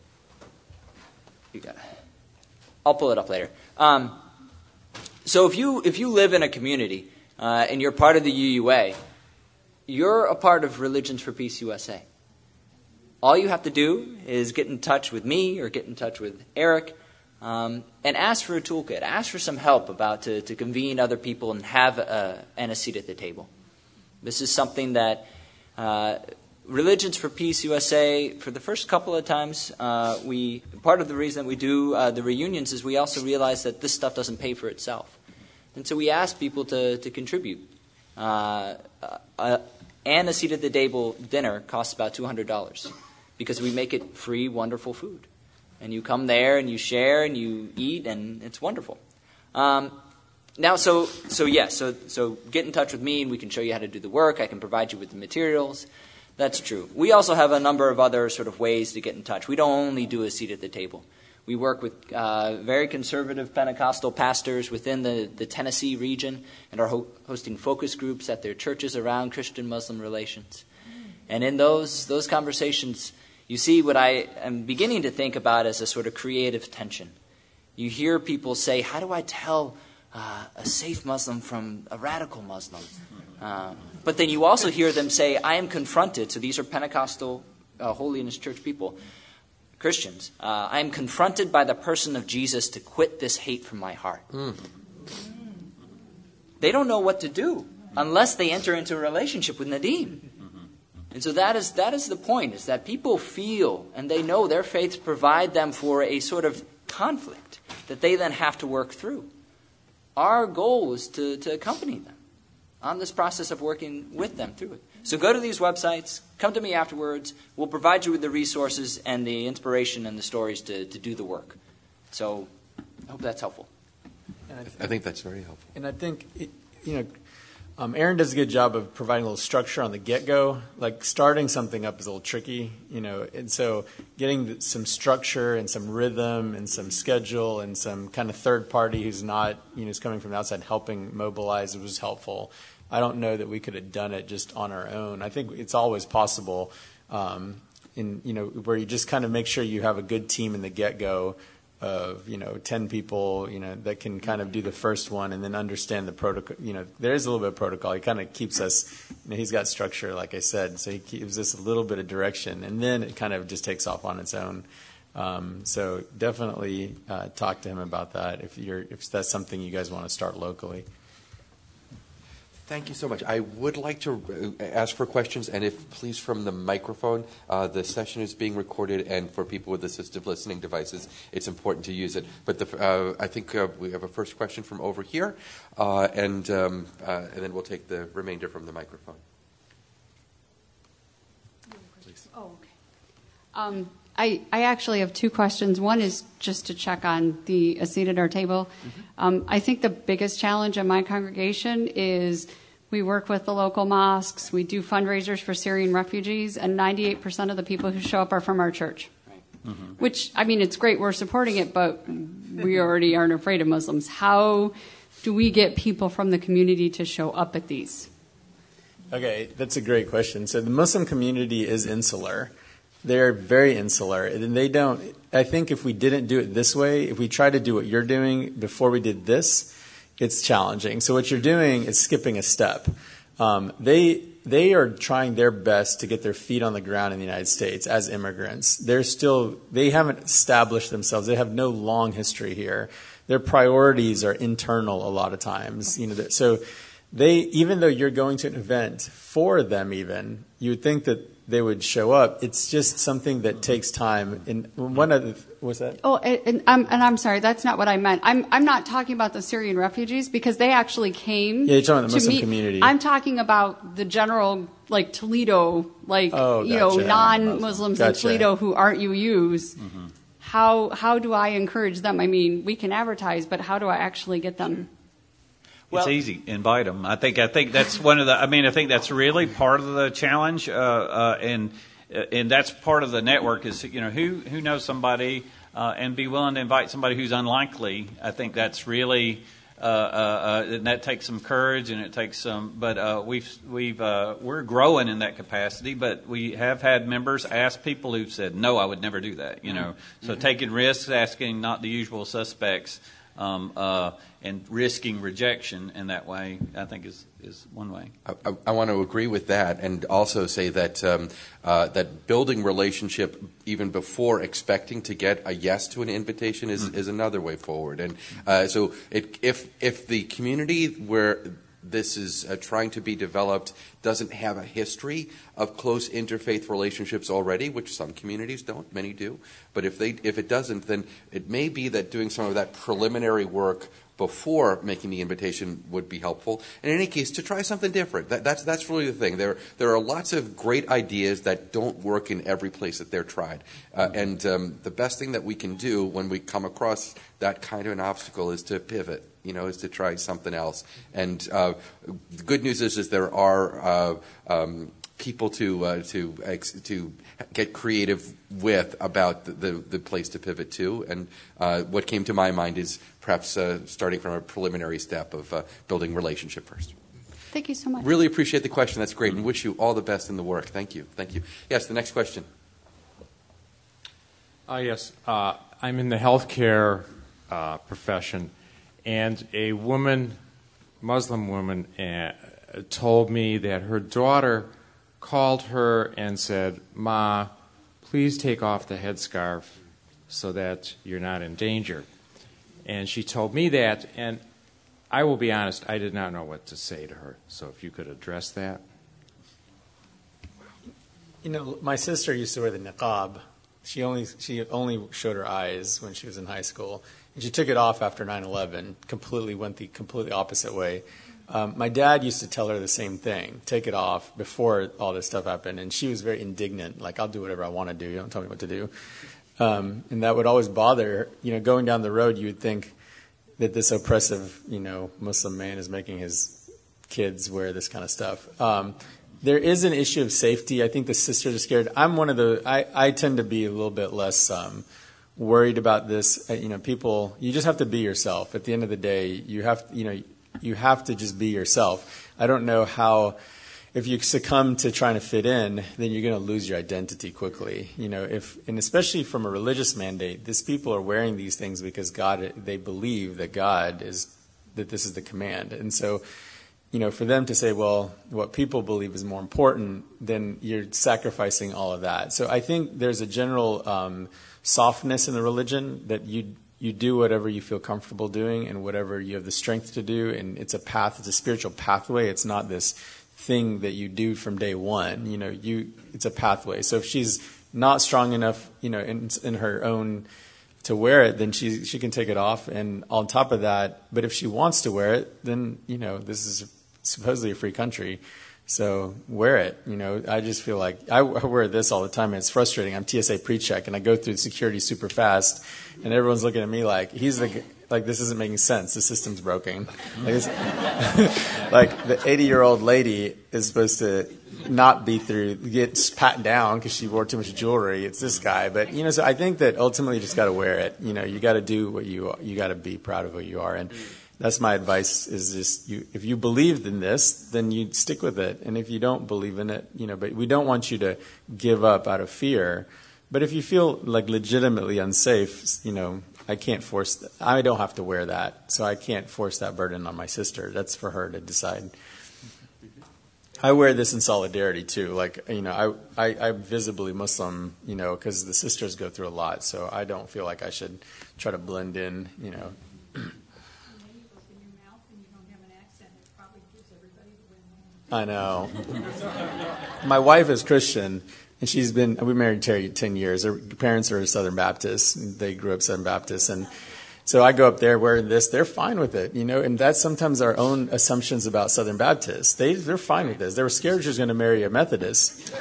you got it. I'll pull it up later. Um, so if you if you live in a community uh, and you're part of the U U A, you're a part of Religions for Peace U S A. All you have to do is get in touch with me or get in touch with Eric um, and ask for a toolkit. Ask for some help about to, to convene other people and have a, and a seat at the table. This is something that uh, Religions for Peace U S A, for the first couple of times, uh, we part of the reason that we do uh, the reunions is we also realize that this stuff doesn't pay for itself. And so we ask people to, to contribute. Uh, uh, and a seat at the table dinner costs about two hundred dollars because we make it free, wonderful food. And you come there and you share and you eat, and it's wonderful. Um, now, so so yes, yeah, so so get in touch with me, and we can show you how to do the work. I can provide you with the materials. That's true. We also have a number of other sort of ways to get in touch. We don't only do a seat at the table. We work with uh, very conservative Pentecostal pastors within the, the Tennessee region and are ho- hosting focus groups at their churches around Christian-Muslim relations. And in those those conversations, you see what I am beginning to think about as a sort of creative tension. You hear people say, how do I tell uh, a safe Muslim from a radical Muslim? Uh, but then you also hear them say, I am confronted, so these are Pentecostal uh, Holiness Church people, Christians, uh, I am confronted by the person of Jesus to quit this hate from my heart. Mm. They don't know what to do unless they enter into a relationship with Nadim. And so that is that is the point, is that people feel and they know their faiths provide them for a sort of conflict that they then have to work through. Our goal is to, to accompany them on this process of working with them through it. So go to these websites, come to me afterwards. We'll provide you with the resources and the inspiration and the stories to, to do the work. So I hope that's helpful. I, I think that's very helpful. And I think, it, you know, um, Aaron does a good job of providing a little structure on the get-go. Like starting something up is a little tricky, you know, and so getting some structure and some rhythm and some schedule and some kind of third party who's not, you know, is coming from the outside helping mobilize was helpful. I don't know that we could have done it just on our own. I think it's always possible, um, in you know, where you just kind of make sure you have a good team in the get-go of, you know, ten people, you know, that can kind of do the first one and then understand the protocol. You know, there is a little bit of protocol. He kind of keeps us, you know, he's got structure, like I said, so he gives us a little bit of direction, and then it kind of just takes off on its own. Um, so definitely uh, talk to him about that if you're if that's something you guys want to start locally. Thank you so much. I would like to ask for questions, and if please from the microphone. Uh, the session is being recorded, and for people with assistive listening devices, it's important to use it. But the, uh, I think uh, we have a first question from over here, uh, and um, uh, and then we'll take the remainder from the microphone. Please. Oh, okay. Um, I, I actually have two questions. One is just to check on the a seat at our table. Mm-hmm. Um, I think the biggest challenge in my congregation is we work with the local mosques. We do fundraisers for Syrian refugees, and ninety-eight percent of the people who show up are from our church. Right. Mm-hmm. Which, I mean, it's great. We're supporting it, but we already aren't afraid of Muslims. How do we get people from the community to show up at these? Okay, that's a great question. So the Muslim community is insular. They're very insular, and they don't. I think if we didn't do it this way, if we try to do what you're doing before we did this, it's challenging. So what you're doing is skipping a step. Um, they they are trying their best to get their feet on the ground in the United States as immigrants. They're still they haven't established themselves. They have no long history here. Their priorities are internal a lot of times. You know, so they even though you're going to an event for them, even you would think that they would show up. It's just something that takes time. And one of the, what's that? Oh, and, and, I'm, and I'm sorry, that's not what I meant. I'm I'm not talking about the Syrian refugees because they actually came. Yeah, you're talking about the Muslim meet. community. I'm talking about the general, like Toledo, like oh, you gotcha. know, non-Muslims gotcha. in Toledo who aren't U Us. Mm-hmm. How how do I encourage them? I mean, we can advertise, but how do I actually get them? Well, it's easy. Invite them. I think. I think that's one of the. I mean, I think that's really part of the challenge, uh, uh, and and that's part of the network. Is you know who who knows somebody uh, and be willing to invite somebody who's unlikely. I think that's really uh, uh, uh, and that takes some courage and it takes some. But uh, we've we've uh, we're growing in that capacity. But we have had members ask people who've said no, I would never do that. You know, so mm-hmm. taking risks, asking not the usual suspects. Um, uh, and risking rejection in that way, I think, is, is one way. I, I, I want to agree with that, and also say that um, uh, that building relationship even before expecting to get a yes to an invitation is, mm-hmm. is another way forward. And uh, so, it, if if the community where this is uh, trying to be developed doesn't have a history of close interfaith relationships already, which some communities don't, many do. But if they if it doesn't, then it may be that doing some of that preliminary work before making the invitation would be helpful. In any case, to try something different. That, that's that's really the thing. There there are lots of great ideas that don't work in every place that they're tried. Uh, and um, the best thing that we can do when we come across that kind of an obstacle is to pivot. You know, is to try something else. And uh, the good news is, is there are uh, um, people to uh, to ex- to get creative with about the, the, the place to pivot to. And uh, what came to my mind is perhaps uh, starting from a preliminary step of uh, building relationship first. Thank you so much. Really appreciate the question. That's great, and wish you all the best in the work. Thank you. Thank you. Yes, the next question. Uh, yes, uh, I'm in the healthcare uh, profession. And a woman, Muslim woman, uh, told me that her daughter called her and said, "Ma, please take off the headscarf so that you're not in danger." And she told me that, and I will be honest, I did not know what to say to her. So if you could address that. You know, my sister used to wear the niqab. She only she only showed her eyes when she was in high school. And she took it off after nine eleven, completely went the completely opposite way. Um, my dad used to tell her the same thing, take it off before all this stuff happened. And she was very indignant, like, I'll do whatever I want to do. You don't tell me what to do. Um, and that would always bother her. You know, going down the road, you would think that this oppressive, you know, Muslim man is making his kids wear this kind of stuff. Um, there is an issue of safety. I think the sisters are scared. I'm one of the, I, I tend to be a little bit less um, worried about this. Uh, you know, people, you just have to be yourself. At the end of the day, you have, you know, you have to just be yourself. I don't know how, if you succumb to trying to fit in, then you're going to lose your identity quickly. You know, if, and especially from a religious mandate, these people are wearing these things because God, they believe that God is, that this is the command. And so, you know, for them to say, well, what people believe is more important, then you're sacrificing all of that. So I think there's a general um, softness in the religion that you you do whatever you feel comfortable doing and whatever you have the strength to do, and it's a path, it's a spiritual pathway. It's not this thing that you do from day one. You know, you it's a pathway. So if she's not strong enough, you know, in, in her own to wear it, then she she can take it off. And on top of that, but if she wants to wear it, then, you know, this is supposedly a free country. So wear it. You know, I just feel like I, I wear this all the time, and it's frustrating. I'm T S A pre-check, and I go through security super fast, and everyone's looking at me like he's the like this isn't making sense. The system's broken. Like, it's, like the eighty-year-old lady is supposed to not be through get pat down because she wore too much jewelry. It's this guy, but you know. So I think that ultimately you just got to wear it. You know, you got to do what you you got to be proud of who you are, and that's my advice. Is just you, if you believed in this, then you stick with it, and if you don't believe in it, you know. But we don't want you to give up out of fear. But if you feel like legitimately unsafe, you know, I can't force. Th- I don't have to wear that, so I can't force that burden on my sister. That's for her to decide. I wear this in solidarity too. Like, you know, I, I I'm visibly Muslim, you know, because the sisters go through a lot. So I don't feel like I should try to blend in, you know. I know. My wife is Christian, and she's been, we married ten years. Her parents are Southern Baptists. They grew up Southern Baptists. And so I go up there wearing this. They're fine with it, you know, and that's sometimes our own assumptions about Southern Baptists. They, they're fine with this. They were scared she was going to marry a Methodist.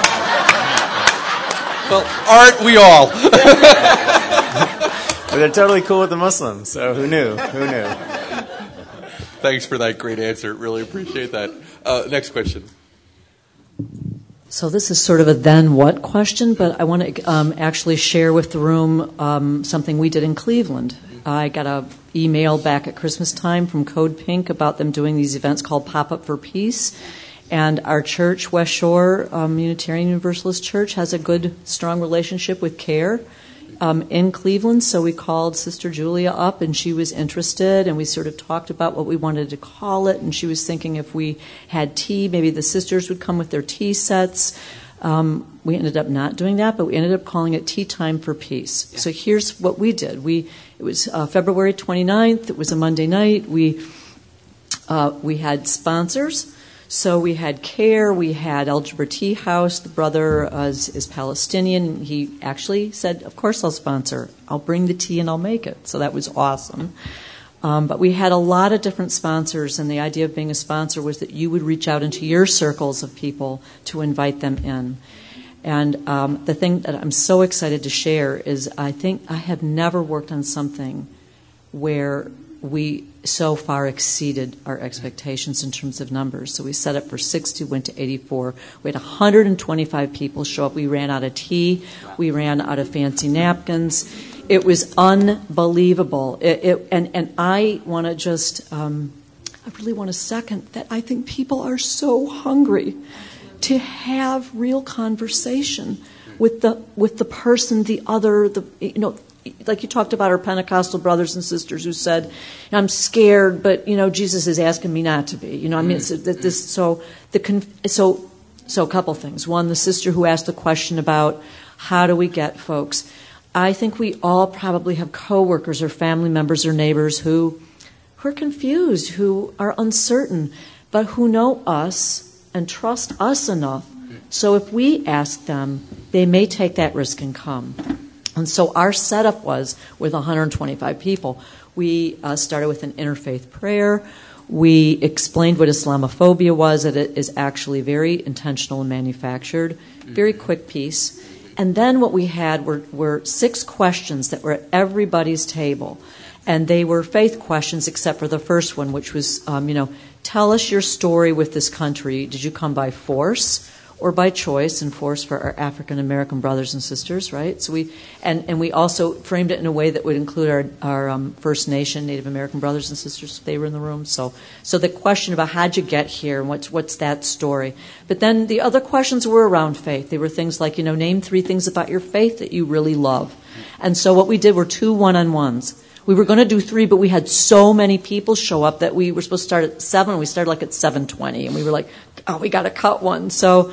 Well, aren't we all? But they're totally cool with the Muslims, so who knew? Who knew? Thanks for that great answer. Really appreciate that. Uh, next question. So this is sort of a then what question, but I want to um, actually share with the room um, something we did in Cleveland. I got an email back at Christmas time from Code Pink about them doing these events called Pop-Up for Peace. And our church, West Shore um, Unitarian Universalist Church, has a good, strong relationship with CARE um, in Cleveland. So we called Sister Julia up, and she was interested, and we sort of talked about what we wanted to call it. And she was thinking if we had tea, maybe the sisters would come with their tea sets. Um, we ended up not doing that, but we ended up calling it Tea Time for Peace. So here's what we did. We It was uh, February twenty-ninth. It was a Monday night. We uh, we had sponsors. So we had CARE, we had Algebra Tea House. The brother uh, is, is Palestinian. He actually said, of course I'll sponsor. I'll bring the tea and I'll make it. So that was awesome. Um, but we had a lot of different sponsors, and the idea of being a sponsor was that you would reach out into your circles of people to invite them in. And um, the thing that I'm so excited to share is I think I have never worked on something where we so far exceeded our expectations in terms of numbers. So we set up for sixty, went to eighty-four. We had one hundred twenty-five people show up. We ran out of tea. We ran out of fancy napkins. It was unbelievable. It, it, and, and I want to just, um, I really want to second that. I think people are so hungry to have real conversation with the with the person, the other, the you know, like you talked about our Pentecostal brothers and sisters who said, "I'm scared, but you know, Jesus is asking me not to be." You know, I mean, it's, this so the so so a couple things. One, the sister who asked the question about how do we get folks. I think we all probably have coworkers or family members or neighbors who who are confused, who are uncertain, but who know us and trust us enough. So if we ask them, they may take that risk and come. And so our setup was with one hundred twenty-five people. We uh, started with an interfaith prayer. We explained what Islamophobia was, that it is actually very intentional and manufactured. Very quick piece. And then what we had were, were six questions that were at everybody's table. And they were faith questions except for the first one, which was, um, you know, tell us your story with this country. Did you come by force or by choice? And force for our African American brothers and sisters, right? So we and, and we also framed it in a way that would include our our um, First Nation, Native American brothers and sisters if they were in the room. So so the question about how'd you get here and what's what's that story? But then the other questions were around faith. They were things like, you know, name three things about your faith that you really love. And so what we did were two one-on-ones. We were going to do three, but we had so many people show up that we were supposed to start at seven. We started like at seven twenty, and we were like, oh, we got to cut one. So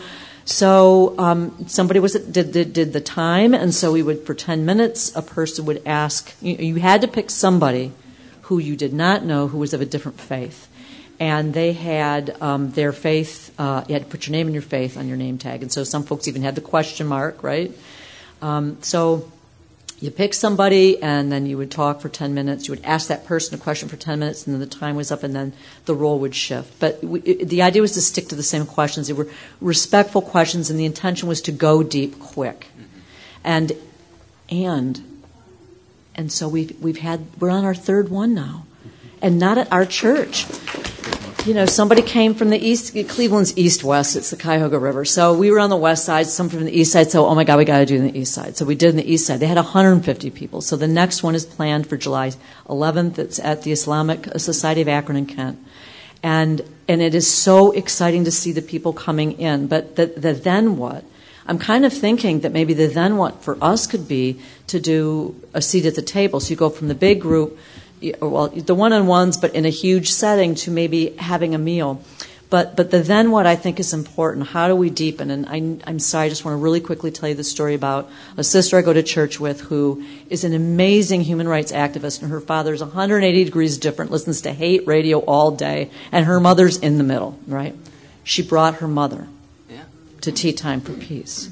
So um, somebody was did, did did the time, and so we would for ten minutes a person would ask. You, you had to pick somebody who you did not know who was of a different faith, and they had um, their faith. Uh, you had to put your name and your faith on your name tag, and so some folks even had the question mark, right? Um, so. You pick somebody, and then you would talk for ten minutes. You would ask that person a question for ten minutes, and then the time was up, and then the role would shift. But we, it, the idea was to stick to the same questions. They were respectful questions, and the intention was to go deep quick. And and and so we've we've had we're on our third one now, and not at our church. You know, somebody came from the east, Cleveland's east-west, it's the Cuyahoga River. So we were on the west side, some from the east side, so, oh my God, we got to do it on the east side. So we did it on the east side. They had one hundred fifty people. So the next one is planned for July eleventh. It's at the Islamic Society of Akron in Kent. And and it is so exciting to see the people coming in. But the, the then what? I'm kind of thinking that maybe the then what for us could be to do a seat at the table. So you go from the big group, well, the one-on-ones, but in a huge setting, to maybe having a meal. But but the then what I think is important. How do we deepen? And I, I'm sorry, I just want to really quickly tell you the story about a sister I go to church with who is an amazing human rights activist, and her father is one hundred eighty degrees different, listens to hate radio all day, and her mother's in the middle, right? She brought her mother yeah. to Tea Time for Peace.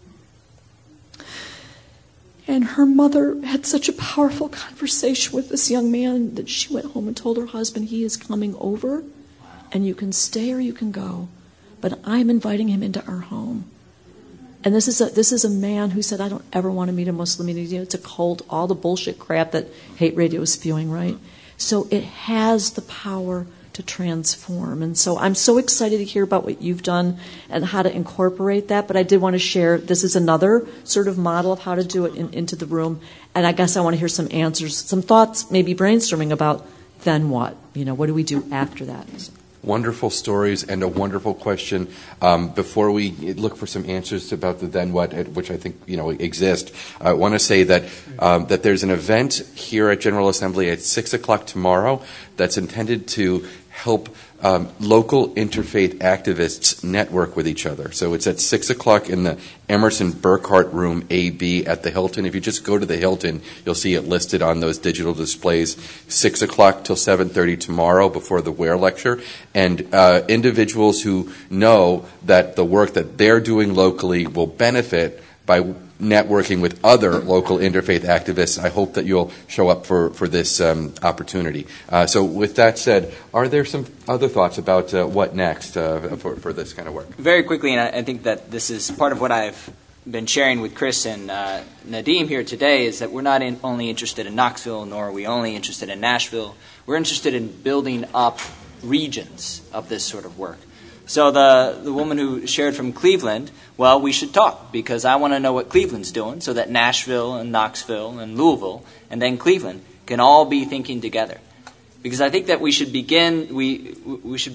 And her mother had such a powerful conversation with this young man that she went home and told her husband, he is coming over, and you can stay or you can go, but I'm inviting him into our home. And this is a this is a man who said, I don't ever want to meet a Muslim. You know, it's a cult, all the bullshit crap that hate radio is spewing, right? So it has the power to transform. And so I'm so excited to hear about what you've done and how to incorporate that. But I did want to share, this is another sort of model of how to do it in, into the room. And I guess I want to hear some answers, some thoughts, maybe brainstorming about then what? You know, what do we do after that? Wonderful stories and a wonderful question. Um, before we look for some answers about the then what, which I think you know exist, I want to say that um, that there's an event here at General Assembly at six o'clock tomorrow that's intended to help um, local interfaith activists network with each other. So it's at six o'clock in the Emerson Burkhart Room A B at the Hilton. If you just go to the Hilton, you'll see it listed on those digital displays. six o'clock till seven thirty tomorrow before the Ware Lecture. And uh, individuals who know that the work that they're doing locally will benefit by networking with other local interfaith activists. I hope that you'll show up for, for this um, opportunity. Uh, so with that said, are there some other thoughts about uh, what next uh, for, for this kind of work? Very quickly, and I, I think that this is part of what I've been sharing with Chris and uh, Nadim here today, is that we're not in, only interested in Knoxville, nor are we only interested in Nashville. We're interested in building up regions of this sort of work. So the, the woman who shared from Cleveland, well, we should talk, because I want to know what Cleveland's doing so that Nashville and Knoxville and Louisville and then Cleveland can all be thinking together. Because I think that we should begin, we we should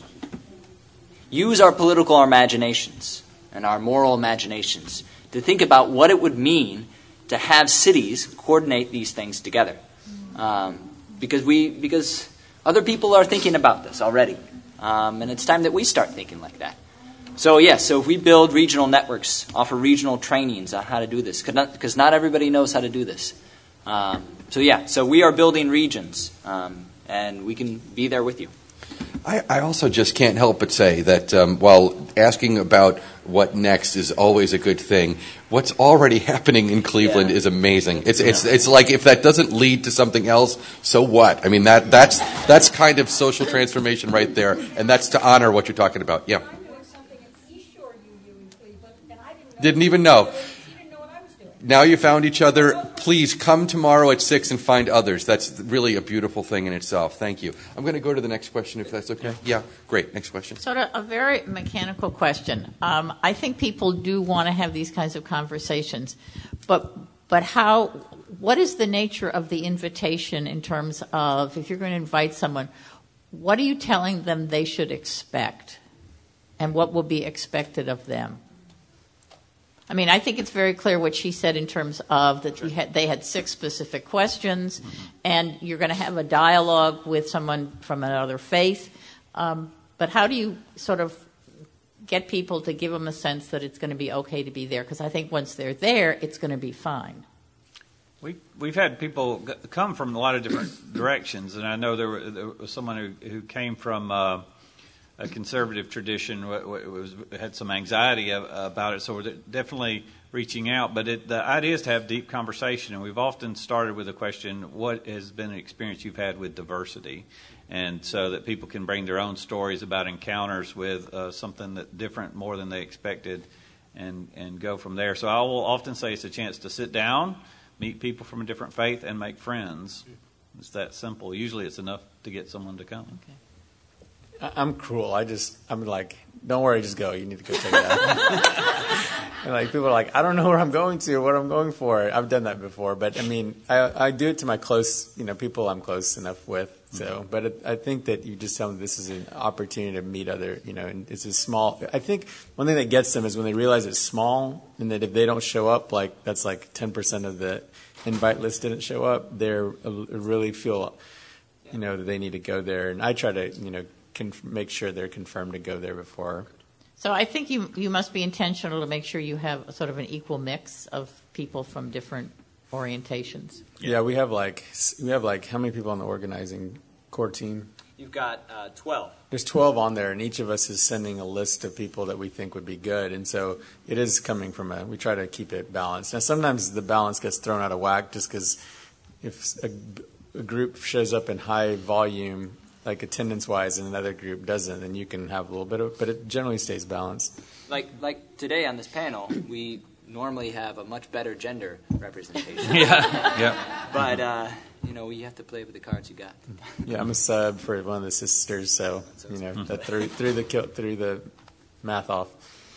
use our political imaginations and our moral imaginations to think about what it would mean to have cities coordinate these things together. Um, because we because other people are thinking about this already. Um, and it's time that we start thinking like that. So, yes, so if we build regional networks, offer regional trainings on how to do this, because not, not everybody knows how to do this. Um, so, yeah, so we are building regions, um, and we can be there with you. I, I also just can't help but say that um, while asking about what next is always a good thing, what's already happening in Cleveland yeah. is amazing. It's it's yeah. it's like if that doesn't lead to something else, so what? I mean that that's that's kind of social transformation right there, and that's to honor what you're talking about. Yeah. Didn't even know. Now you found each other. Please come tomorrow at six and find others. That's really a beautiful thing in itself. Thank you. I'm going to go to the next question, if that's okay. Yeah, great. Next question. Sort of a very mechanical question. Um, I think people do want to have these kinds of conversations, but but how? What is the nature of the invitation in terms of if you're going to invite someone? What are you telling them they should expect, and what will be expected of them? I mean, I think it's very clear what she said in terms of that you had, they had six specific questions, mm-hmm. and you're going to have a dialogue with someone from another faith. Um, but how do you sort of get people to give them a sense that it's going to be okay to be there? Because I think once they're there, it's going to be fine. We, we've had people g- come from a lot of different directions, and I know there, were, there was someone who, who came from uh, a conservative tradition, w- w- was, had some anxiety of, about it, so we're definitely reaching out. But it, the idea is to have deep conversation, and we've often started with a question, what has been an experience you've had with diversity? And so that people can bring their own stories about encounters with uh, something that different more than they expected, and, and go from there. So I will often say it's a chance to sit down, meet people from a different faith, and make friends. It's that simple. Usually it's enough to get someone to come. Okay. I'm cruel. I just, I'm like, don't worry, just go. You need to go check it out. And like people are like, I don't know where I'm going to, what I'm going for. I've done that before, but I mean, I, I do it to my close, you know, people I'm close enough with. So, mm-hmm. but it, I think that you just tell them this is an opportunity to meet other, you know, and it's a small. I think one thing that gets them is when they realize it's small, and that if they don't show up, like that's like ten percent of the invite list didn't show up. They really feel, you know, that they need to go there, and I try to, you know, conf- make sure they're confirmed to go there before. So I think you you must be intentional to make sure you have a sort of an equal mix of people from different orientations. Yeah, we have like we have like how many people on the organizing core team? You've got uh, twelve. There's twelve on there, and each of us is sending a list of people that we think would be good. And so it is coming from a. We try to keep it balanced. Now sometimes the balance gets thrown out of whack just because if a, a group shows up in high volume, like attendance-wise, and another group doesn't, then you can have a little bit of, but it generally stays balanced. Like like today on this panel, we normally have a much better gender representation. yeah, yeah. But uh, you know, you have to play with the cards you got. Yeah, I'm a sub for one of the sisters, so you know that threw threw the threw the math off.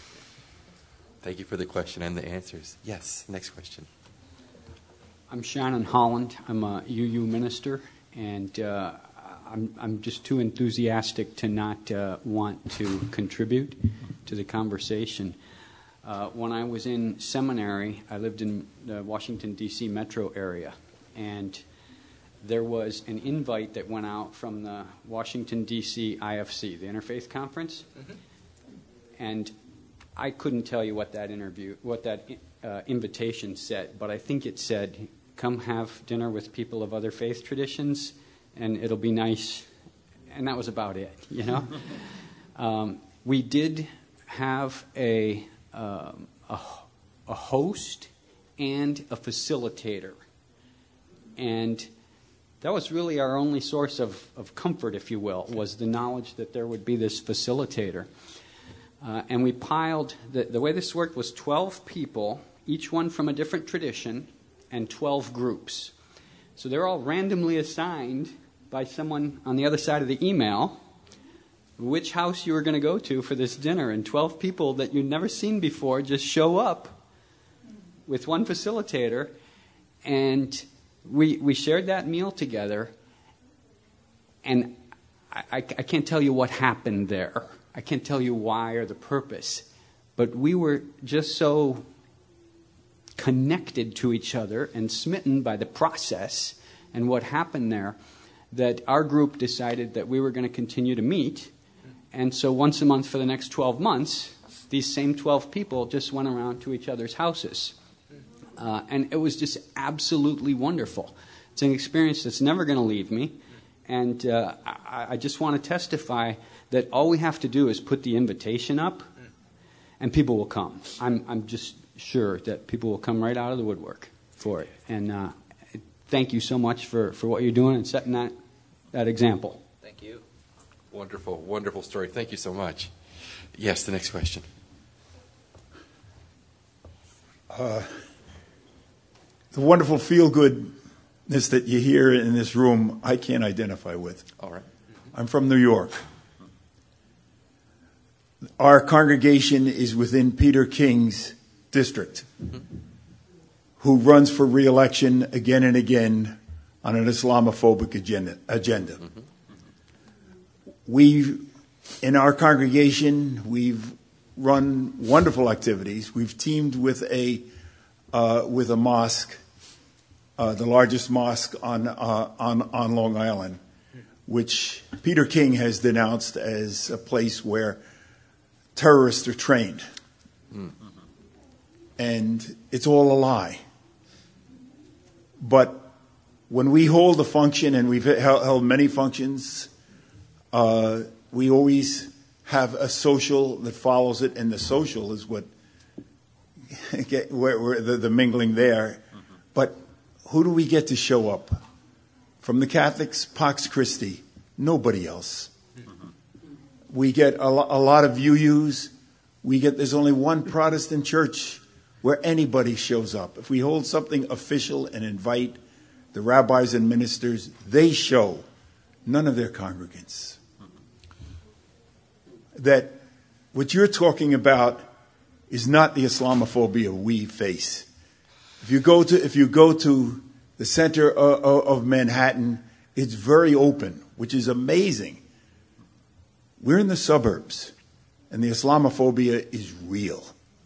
Thank you for the question and the answers. Yes, next question. I'm Shannon Holland. I'm a U U minister, and uh, I'm, I'm just too enthusiastic to not uh, want to contribute to the conversation. Uh, when I was in seminary, I lived in the Washington, D C metro area, and there was an invite that went out from the Washington, D C I F C, the Interfaith Conference, mm-hmm. and I couldn't tell you what that interview, what that uh, invitation said, but I think it said, "Come have dinner with people of other faith traditions, and it'll be nice," and that was about it, you know. um, we did have a, um, a a host and a facilitator, and that was really our only source of, of comfort, if you will, was the knowledge that there would be this facilitator. Uh, and we piled, the, the way this worked was twelve people, each one from a different tradition, and twelve groups. So they're all randomly assigned by someone on the other side of the email which house you were going to go to for this dinner, and twelve people that you'd never seen before just show up with one facilitator, and we we shared that meal together, and I, I, I can't tell you what happened there. I can't tell you why or the purpose, but we were just so connected to each other and smitten by the process and what happened there that our group decided that we were going to continue to meet. And so once a month for the next twelve months, these same twelve people just went around to each other's houses. Uh, and it was just absolutely wonderful. It's an experience that's never going to leave me. And uh, I, I just want to testify that all we have to do is put the invitation up, and people will come. I'm, I'm just sure that people will come right out of the woodwork for it. And uh, thank you so much for, for what you're doing and setting that, that example. Thank you. Wonderful, wonderful story. Thank you so much. Yes, the next question. Uh, the wonderful feel-goodness that you hear in this room, I can't identify with. All right. I'm from New York. Our congregation is within Peter King's district, mm-hmm. who runs for re-election again and again on an Islamophobic agenda. agenda. Mm-hmm. We've, in our congregation, we've run wonderful activities. We've teamed with a uh, with a mosque, uh, the largest mosque on uh, on on Long Island, which Peter King has denounced as a place where terrorists are trained. Mm. And it's all a lie. But when we hold a function, and we've held many functions, uh, we always have a social that follows it, and the social is what get, where, where the, the mingling there. Mm-hmm. But who do we get to show up? From the Catholics, Pax Christi, nobody else. Mm-hmm. We get a, lo- a lot of U Us. We get there's only one Protestant church where anybody shows up. If we hold something official and invite the rabbis and ministers, they show, none of their congregants. That what you're talking about is not the Islamophobia we face. If you go to if you go to the center of, of Manhattan, it's very open, which is amazing. We're in the suburbs, and the Islamophobia is real,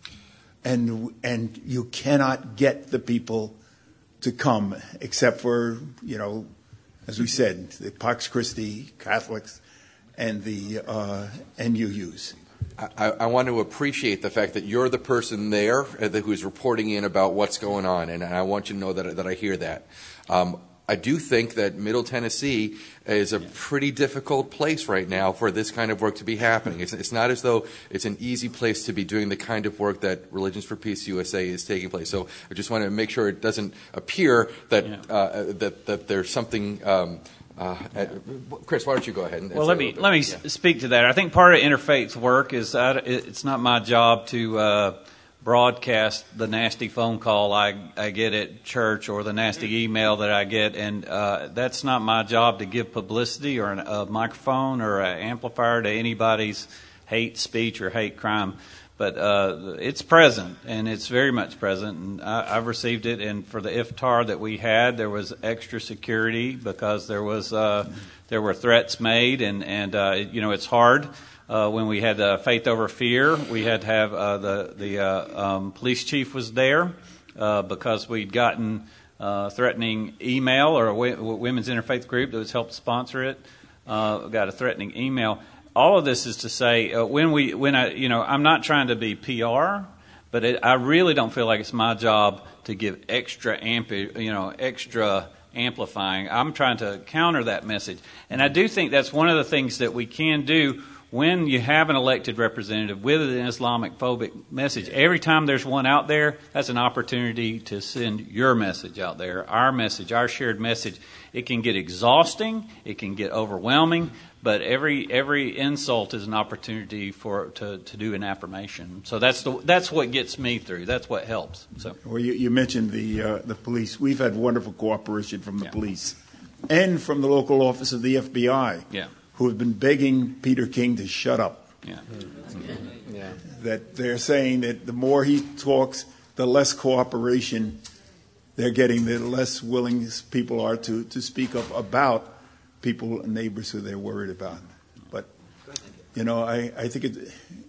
and and you cannot get the people to come, except for, you know, as we said, the Pax Christi, Catholics, and the uh, and U Us. I, I want to appreciate the fact that you're the person there who's reporting in about what's going on, and I want you to know that that I hear that. Um, I do think that Middle Tennessee is a pretty difficult place right now for this kind of work to be happening. It's, it's not as though it's an easy place to be doing the kind of work that Religions for Peace U S A is taking place. So I just want to make sure it doesn't appear that yeah. uh, that that there's something. Um, Uh, Chris, why don't you go ahead and well, let me let me yeah. speak to that. I think part of interfaith work is I, it's not my job to uh, broadcast the nasty phone call I, I get at church or the nasty email that I get, and uh, that's not my job to give publicity or an, a microphone or an amplifier to anybody's hate speech or hate crime. But uh, it's present, and it's very much present, and I, I've received it. And for the iftar that we had, there was extra security because there was uh, there were threats made, and and uh, you know it's hard uh, when we had uh, faith over fear. We had to have uh, the the uh, um, police chief was there uh, because we'd gotten uh, threatening email, or a w- women's interfaith group that was helped sponsor it uh, got a threatening email. All of this is to say, uh, when we, when I, you know, I'm not trying to be P R, but it, I really don't feel like it's my job to give extra amp, you know, extra amplifying. I'm trying to counter that message, and I do think that's one of the things that we can do when you have an elected representative with an Islamic phobic message. Every time there's one out there, that's an opportunity to send your message out there, our message, our shared message. It can get exhausting, it can get overwhelming. But every every insult is an opportunity for to, to do an affirmation. So that's the that's what gets me through. That's what helps. So well, you, you mentioned the uh, the police. We've had wonderful cooperation from the yeah. police and from the local office of the F B I, yeah. who have been begging Peter King to shut up. Yeah, mm-hmm. yeah. That they're saying that the more he talks, the less cooperation they're getting, the less willing people are to, to speak up about people and neighbors who they're worried about. But, you know, I, I think it,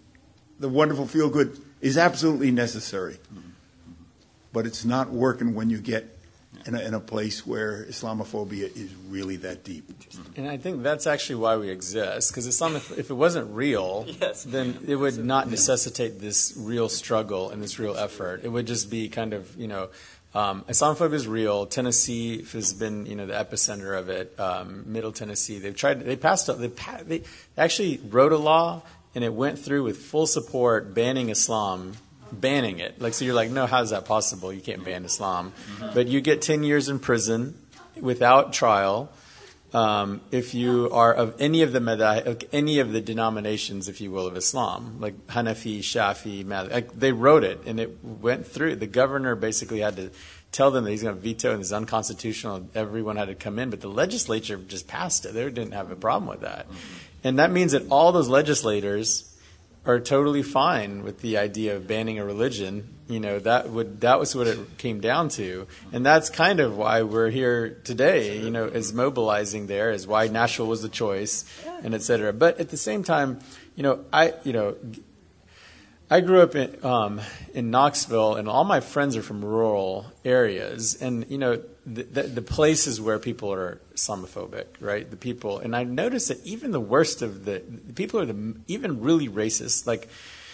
the wonderful feel-good is absolutely necessary. But it's not working when you get in a, in a place where Islamophobia is really that deep. And I think that's actually why we exist. Because Islam, if, if it wasn't real, yes. then it would not necessitate this real struggle and this real effort. It would just be kind of, you know, Um, Islamophobia is real. Tennessee has been, you know, the epicenter of it. Um, Middle Tennessee, they've tried. They passed. They, they actually wrote a law, and it went through with full support, banning Islam, banning it. Like, so you're like, no, how is that possible? You can't ban Islam, mm-hmm. but you get ten years in prison without trial um, if you are of any of the madhab, any of the denominations, if you will, of Islam, like Hanafi, Shafi, Malik. Like, they wrote it, and it went through. The governor basically had to tell them that he's going to veto and it's unconstitutional. Everyone had to come in, but the legislature just passed it. They didn't have a problem with that. Mm-hmm. And that means that all those legislators are totally fine with the idea of banning a religion. You know, that would that was what it came down to. And that's kind of why we're here today, you know, is mobilizing there, is why Nashville was the choice, and et cetera. But at the same time, you know, I, you know, I grew up in um, in Knoxville, and all my friends are from rural areas, and you know the, the, the places where people are Islamophobic, right? The people, and I noticed that even the worst of the, the people are the even really racist, like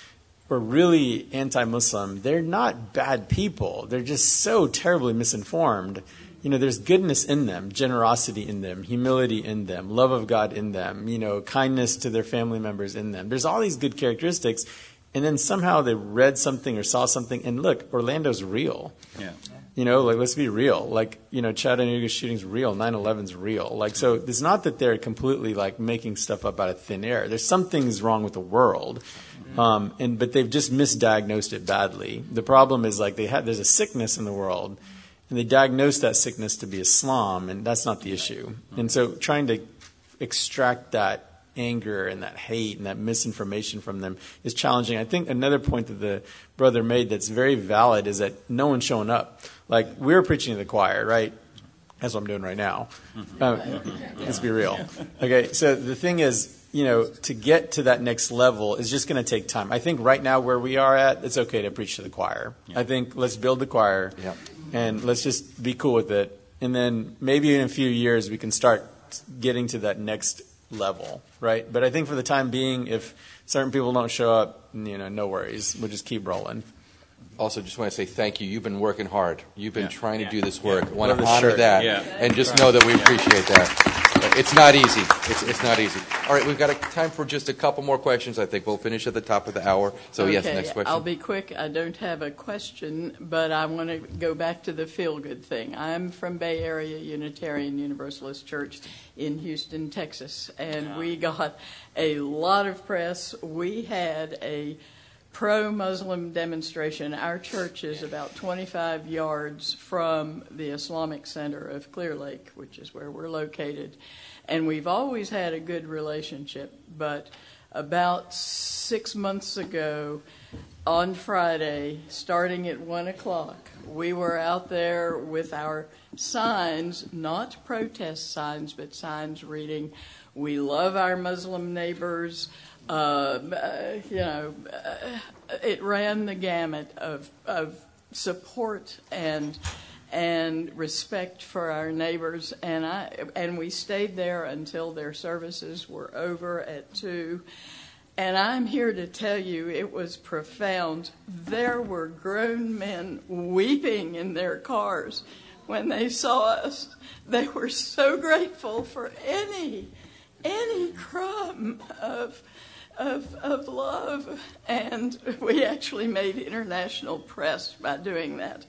or really anti-Muslim. They're not bad people. They're just so terribly misinformed. You know, there's goodness in them, generosity in them, humility in them, love of God in them. You know, kindness to their family members in them. There's all these good characteristics. And then somehow they read something or saw something, and look, Orlando's real. Yeah. You know, like, let's be real. Like, you know, Chattanooga shooting's real, nine eleven's real. Like, so it's not that they're completely, like, making stuff up out of thin air. There's some things wrong with the world, um, and but they've just misdiagnosed it badly. The problem is, like, they had there's a sickness in the world, and they diagnosed that sickness to be Islam, and that's not the issue. And so trying to extract that anger and that hate and that misinformation from them is challenging. I think another point that the brother made that's very valid is that no one's showing up. Like, we're preaching to the choir, right? That's what I'm doing right now. Uh, let's be real. Okay, so the thing is, you know, to get to that next level is just going to take time. I think right now where we are at, it's okay to preach to the choir. Yeah. I think let's build the choir, yeah. and let's just be cool with it. And then maybe in a few years we can start getting to that next level, right? But I think for the time being, if certain people don't show up, you know, no worries. We'll just keep rolling. Also, just want to say thank you. You've been working hard. You've been yeah. trying to yeah. do this work. Yeah. Want to honor shirt. that, yeah. and just know that we appreciate that. It's not easy. It's it's not easy. All right, we've got a, time for just a couple more questions. I think we'll finish at the top of the hour. So okay, yes, next question. I'll be quick. I don't have a question, but I want to go back to the feel-good thing. I'm from Bay Area Unitarian Universalist Church in Houston, Texas, and we got a lot of press. We had a pro-Muslim demonstration. Our church is about twenty-five yards from the Islamic Center of Clear Lake, which is where we're located. And we've always had a good relationship. But about six months ago, on Friday, starting at one o'clock, we were out there with our signs, not protest signs, but signs reading, "We love our Muslim neighbors." Uh, uh, you know, uh, it ran the gamut of of support and and respect for our neighbors, and I and we stayed there until their services were over at two. And I'm here to tell you, it was profound. There were grown men weeping in their cars when they saw us. They were so grateful for any any crumb of. Of, of love, and we actually made international press by doing that.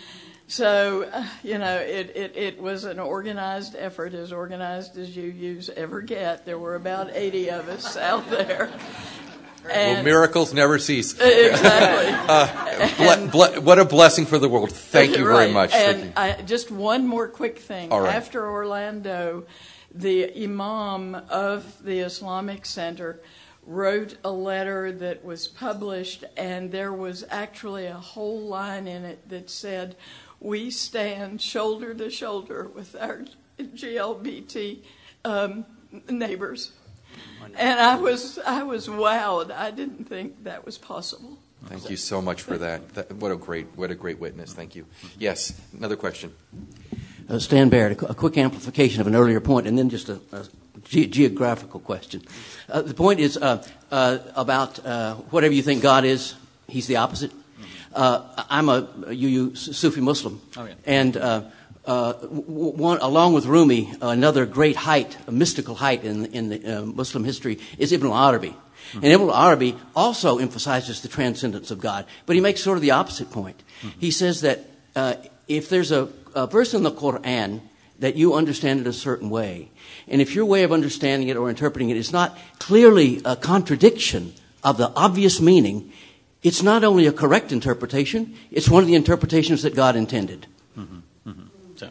So, uh, you know, it, it, it was an organized effort, as organized as U Us ever get. There were about eighty of us out there. And well, miracles never cease. Exactly. uh, ble- ble- what a blessing for the world. Thank you right. very much. And I, just one more quick thing. All right. After Orlando, the imam of the Islamic Center wrote a letter that was published, and there was actually a whole line in it that said, "We stand shoulder to shoulder with our G L B T um, neighbors." And I was I was wowed. I didn't think that was possible. Thank you so much for that. that what a great what a great witness. Thank you. Yes, another question. Uh, Stan Barrett, a, a quick amplification of an earlier point, and then just a, a ge- geographical question. Uh, the point is uh, uh, about uh, whatever you think God is, He's the opposite. Uh, I'm a, a U U Sufi Muslim, oh, yeah. and uh, uh, one, along with Rumi, another great height, a mystical height in in the uh, Muslim history is Ibn al-Arabi. Mm-hmm. And Ibn al-Arabi also emphasizes the transcendence of God, but he makes sort of the opposite point. Mm-hmm. He says that uh, if there's a, a verse in the Quran that you understand it a certain way, and if your way of understanding it or interpreting it is not clearly a contradiction of the obvious meaning, it's not only a correct interpretation, it's one of the interpretations that God intended. Mm-hmm. Mm-hmm. So,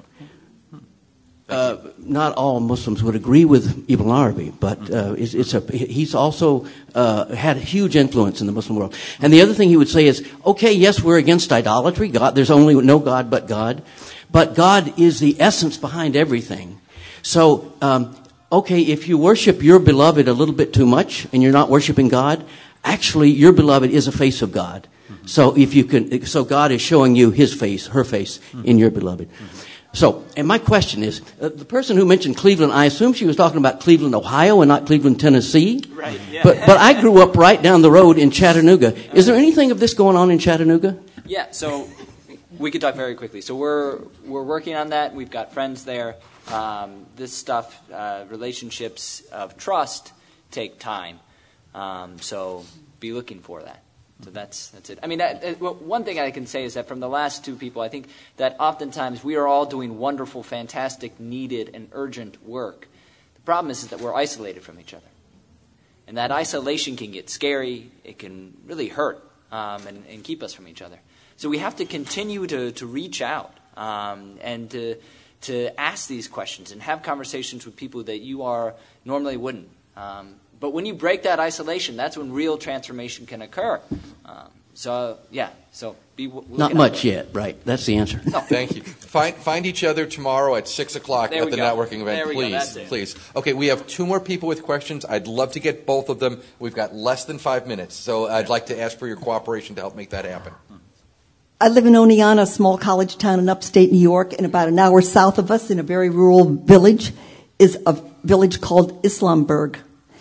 uh, not all Muslims would agree with Ibn Arabi, but uh, it's, it's a, he's also uh, had a huge influence in the Muslim world. And the other thing he would say is, okay, yes, we're against idolatry. God, there's only no God but God. But God is the essence behind everything. So, um, okay, if you worship your beloved a little bit too much and you're not worshiping God, actually your beloved is a face of God. Mm-hmm. So if you can, so God is showing you his face, her face mm-hmm. in your beloved. Mm-hmm. So, and my question is, uh, the person who mentioned Cleveland, I assume she was talking about Cleveland, Ohio, and not Cleveland, Tennessee. Right. Yeah. But but I grew up right down the road in Chattanooga. Is there anything of this going on in Chattanooga? Yeah. So we could talk very quickly. So we're we're working on that. We've got friends there. Um, this stuff, uh, relationships of trust, take time. Um, so be looking for that. So that's that's it. I mean, that, that, well, one thing I can say is that from the last two people, I think that oftentimes we are all doing wonderful, fantastic, needed, and urgent work. The problem is, is that we're isolated from each other. And that isolation can get scary. It can really hurt um, and, and keep us from each other. So we have to continue to, to reach out um, and to, to ask these questions and have conversations with people that you are normally wouldn't. Um, But when you break that isolation, that's when real transformation can occur. Um, so, yeah, so be w- Not much yet, right? That's the answer. No. Thank you. Find find each other tomorrow at six o'clock there at the go. networking event, there we please. Go. That's it. Please. Okay, we have two more people with questions. I'd love to get both of them. We've got less than five minutes, so I'd like to ask for your cooperation to help make that happen. I live in Oneonta, a small college town in upstate New York, and about an hour south of us in a very rural village is a village called Islamburg.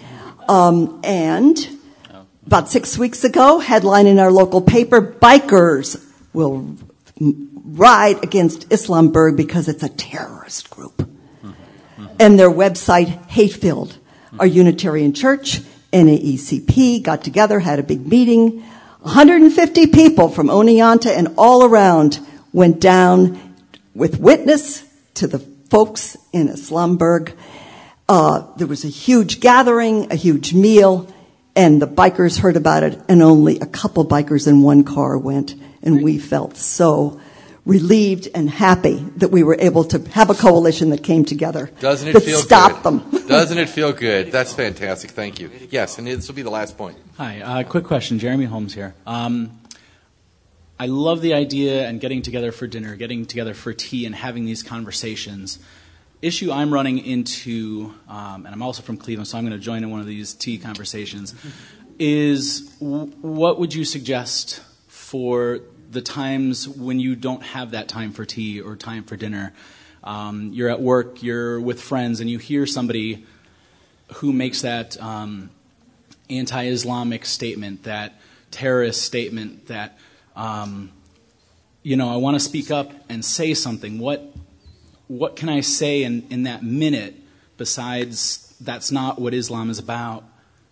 Um, and about six weeks ago, headline in our local paper, bikers will ride against Islamburg because it's a terrorist group. Mm-hmm. And their website, hate-filled. Mm-hmm. Our Unitarian Church, N A E C P, got together, had a big meeting. one hundred fifty people from Oneonta and all around went down with witness to the folks in Islamburg. Uh, there was a huge gathering, a huge meal, and the bikers heard about it, and only a couple bikers in one car went, and we felt so relieved and happy that we were able to have a coalition that came together. Doesn't it that feel stopped good? them. Doesn't it feel good? That's fantastic. Thank you. Yes, and this will be the last point. Hi, uh, quick question. Jeremy Holmes here. Um, I love the idea and getting together for dinner, getting together for tea, and having these conversations. Issue I'm running into, um, and I'm also from Cleveland, so I'm going to join in one of these tea conversations, is w- what would you suggest for the times when you don't have that time for tea or time for dinner? Um, you're at work, you're with friends, and you hear somebody who makes that um, anti-Islamic statement, that terrorist statement, that, um, you know, I want to speak up and say something. What What can I say in, in that minute besides that's not what Islam is about?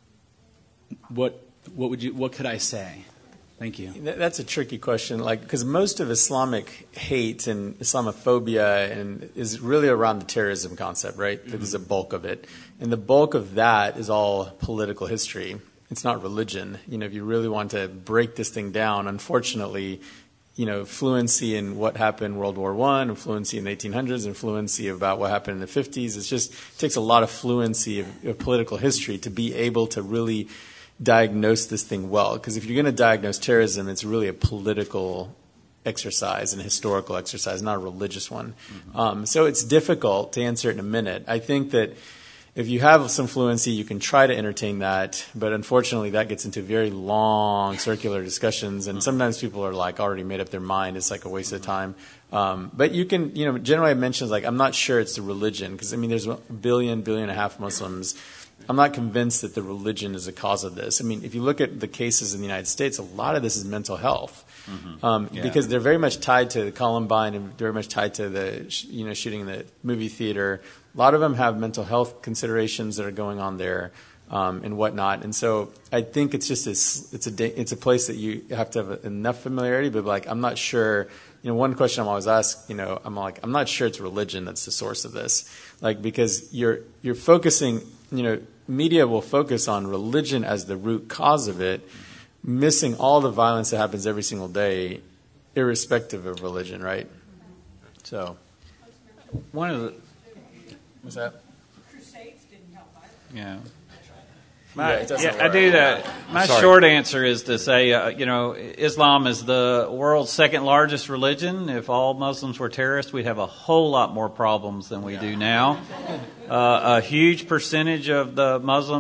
What what would you what could I say? Thank you. That's a tricky question, like because most of Islamic hate and Islamophobia and is really around the terrorism concept, right? Mm-hmm. There's a bulk of it, and the bulk of that is all political history. It's not religion. You know, if you really want to break this thing down, unfortunately, you know, fluency in what happened in World War One, and fluency in the eighteen hundreds, and fluency about what happened in the fifties. It's just it takes a lot of fluency of, of political history to be able to really diagnose this thing well. Because if you're going to diagnose terrorism, it's really a political exercise and a historical exercise, not a religious one. Mm-hmm. Um, so it's difficult to answer it in a minute. I think that if you have some fluency, you can try to entertain that, but unfortunately that gets into very long circular discussions, and sometimes people are like already made up their mind. It's like a waste of time. Um, but you can, you know, generally I mentioned like I'm not sure it's the religion, because I mean there's a billion, billion and a half Muslims. I'm not convinced that the religion is the cause of this. I mean, if you look at the cases in the United States, a lot of this is mental health, mm-hmm. um, yeah. because they're very much tied to Columbine and very much tied to the, you know, shooting in the movie theater. A lot of them have mental health considerations that are going on there um, and whatnot. And so I think it's just a, it's a it's a place that you have to have enough familiarity, but like I'm not sure. You know, one question I'm always asked, you know, I'm like I'm not sure it's religion that's the source of this, like because you're you're focusing. You know, media will focus on religion as the root cause of it, missing all the violence that happens every single day, irrespective of religion, right? So, one of the what's that? Crusades didn't help either. Yeah. My, yeah, yeah I do that. My Sorry. short answer is to say, uh, you know, Islam is the world's second largest religion. If all Muslims were terrorists, we'd have a whole lot more problems than we yeah. do now. Uh, a huge percentage of the Muslims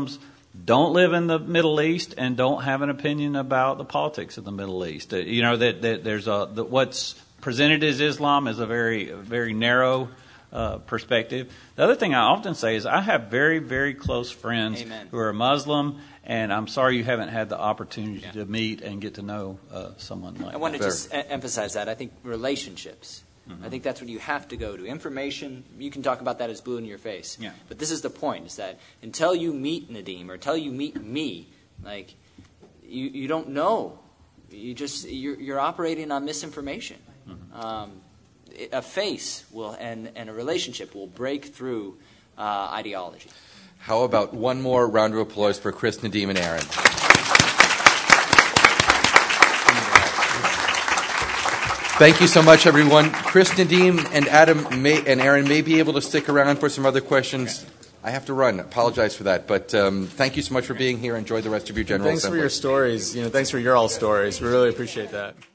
don't live in the Middle East and don't have an opinion about the politics of the Middle East. Uh, you know that, that there's a that what's presented as Islam is a very very narrow uh, perspective. The other thing I often say is I have very very close friends Amen. who are Muslim, and I'm sorry you haven't had the opportunity yeah. to meet and get to know uh, someone like that. I want to just e- emphasize that. I think relationships. Mm-hmm. I think that's what you have to go to. Information, you can talk about that as blue in your face. Yeah. But this is the point, is that until you meet Nadim or until you meet me, like, you, you don't know. You just, you're, you're operating on misinformation. Mm-hmm. Um, a face will and, and a relationship will break through uh, ideology. How about one more round of applause for Chris, Nadim, and Aaron? Thank you so much, everyone. Chris, Nadim, and Adam may, and Aaron may be able to stick around for some other questions. I have to run. I apologize for that. But um, thank you so much for being here. Enjoy the rest of your General Thanks Assembly. Thanks for your stories. You know, thanks for your all stories. We really appreciate that.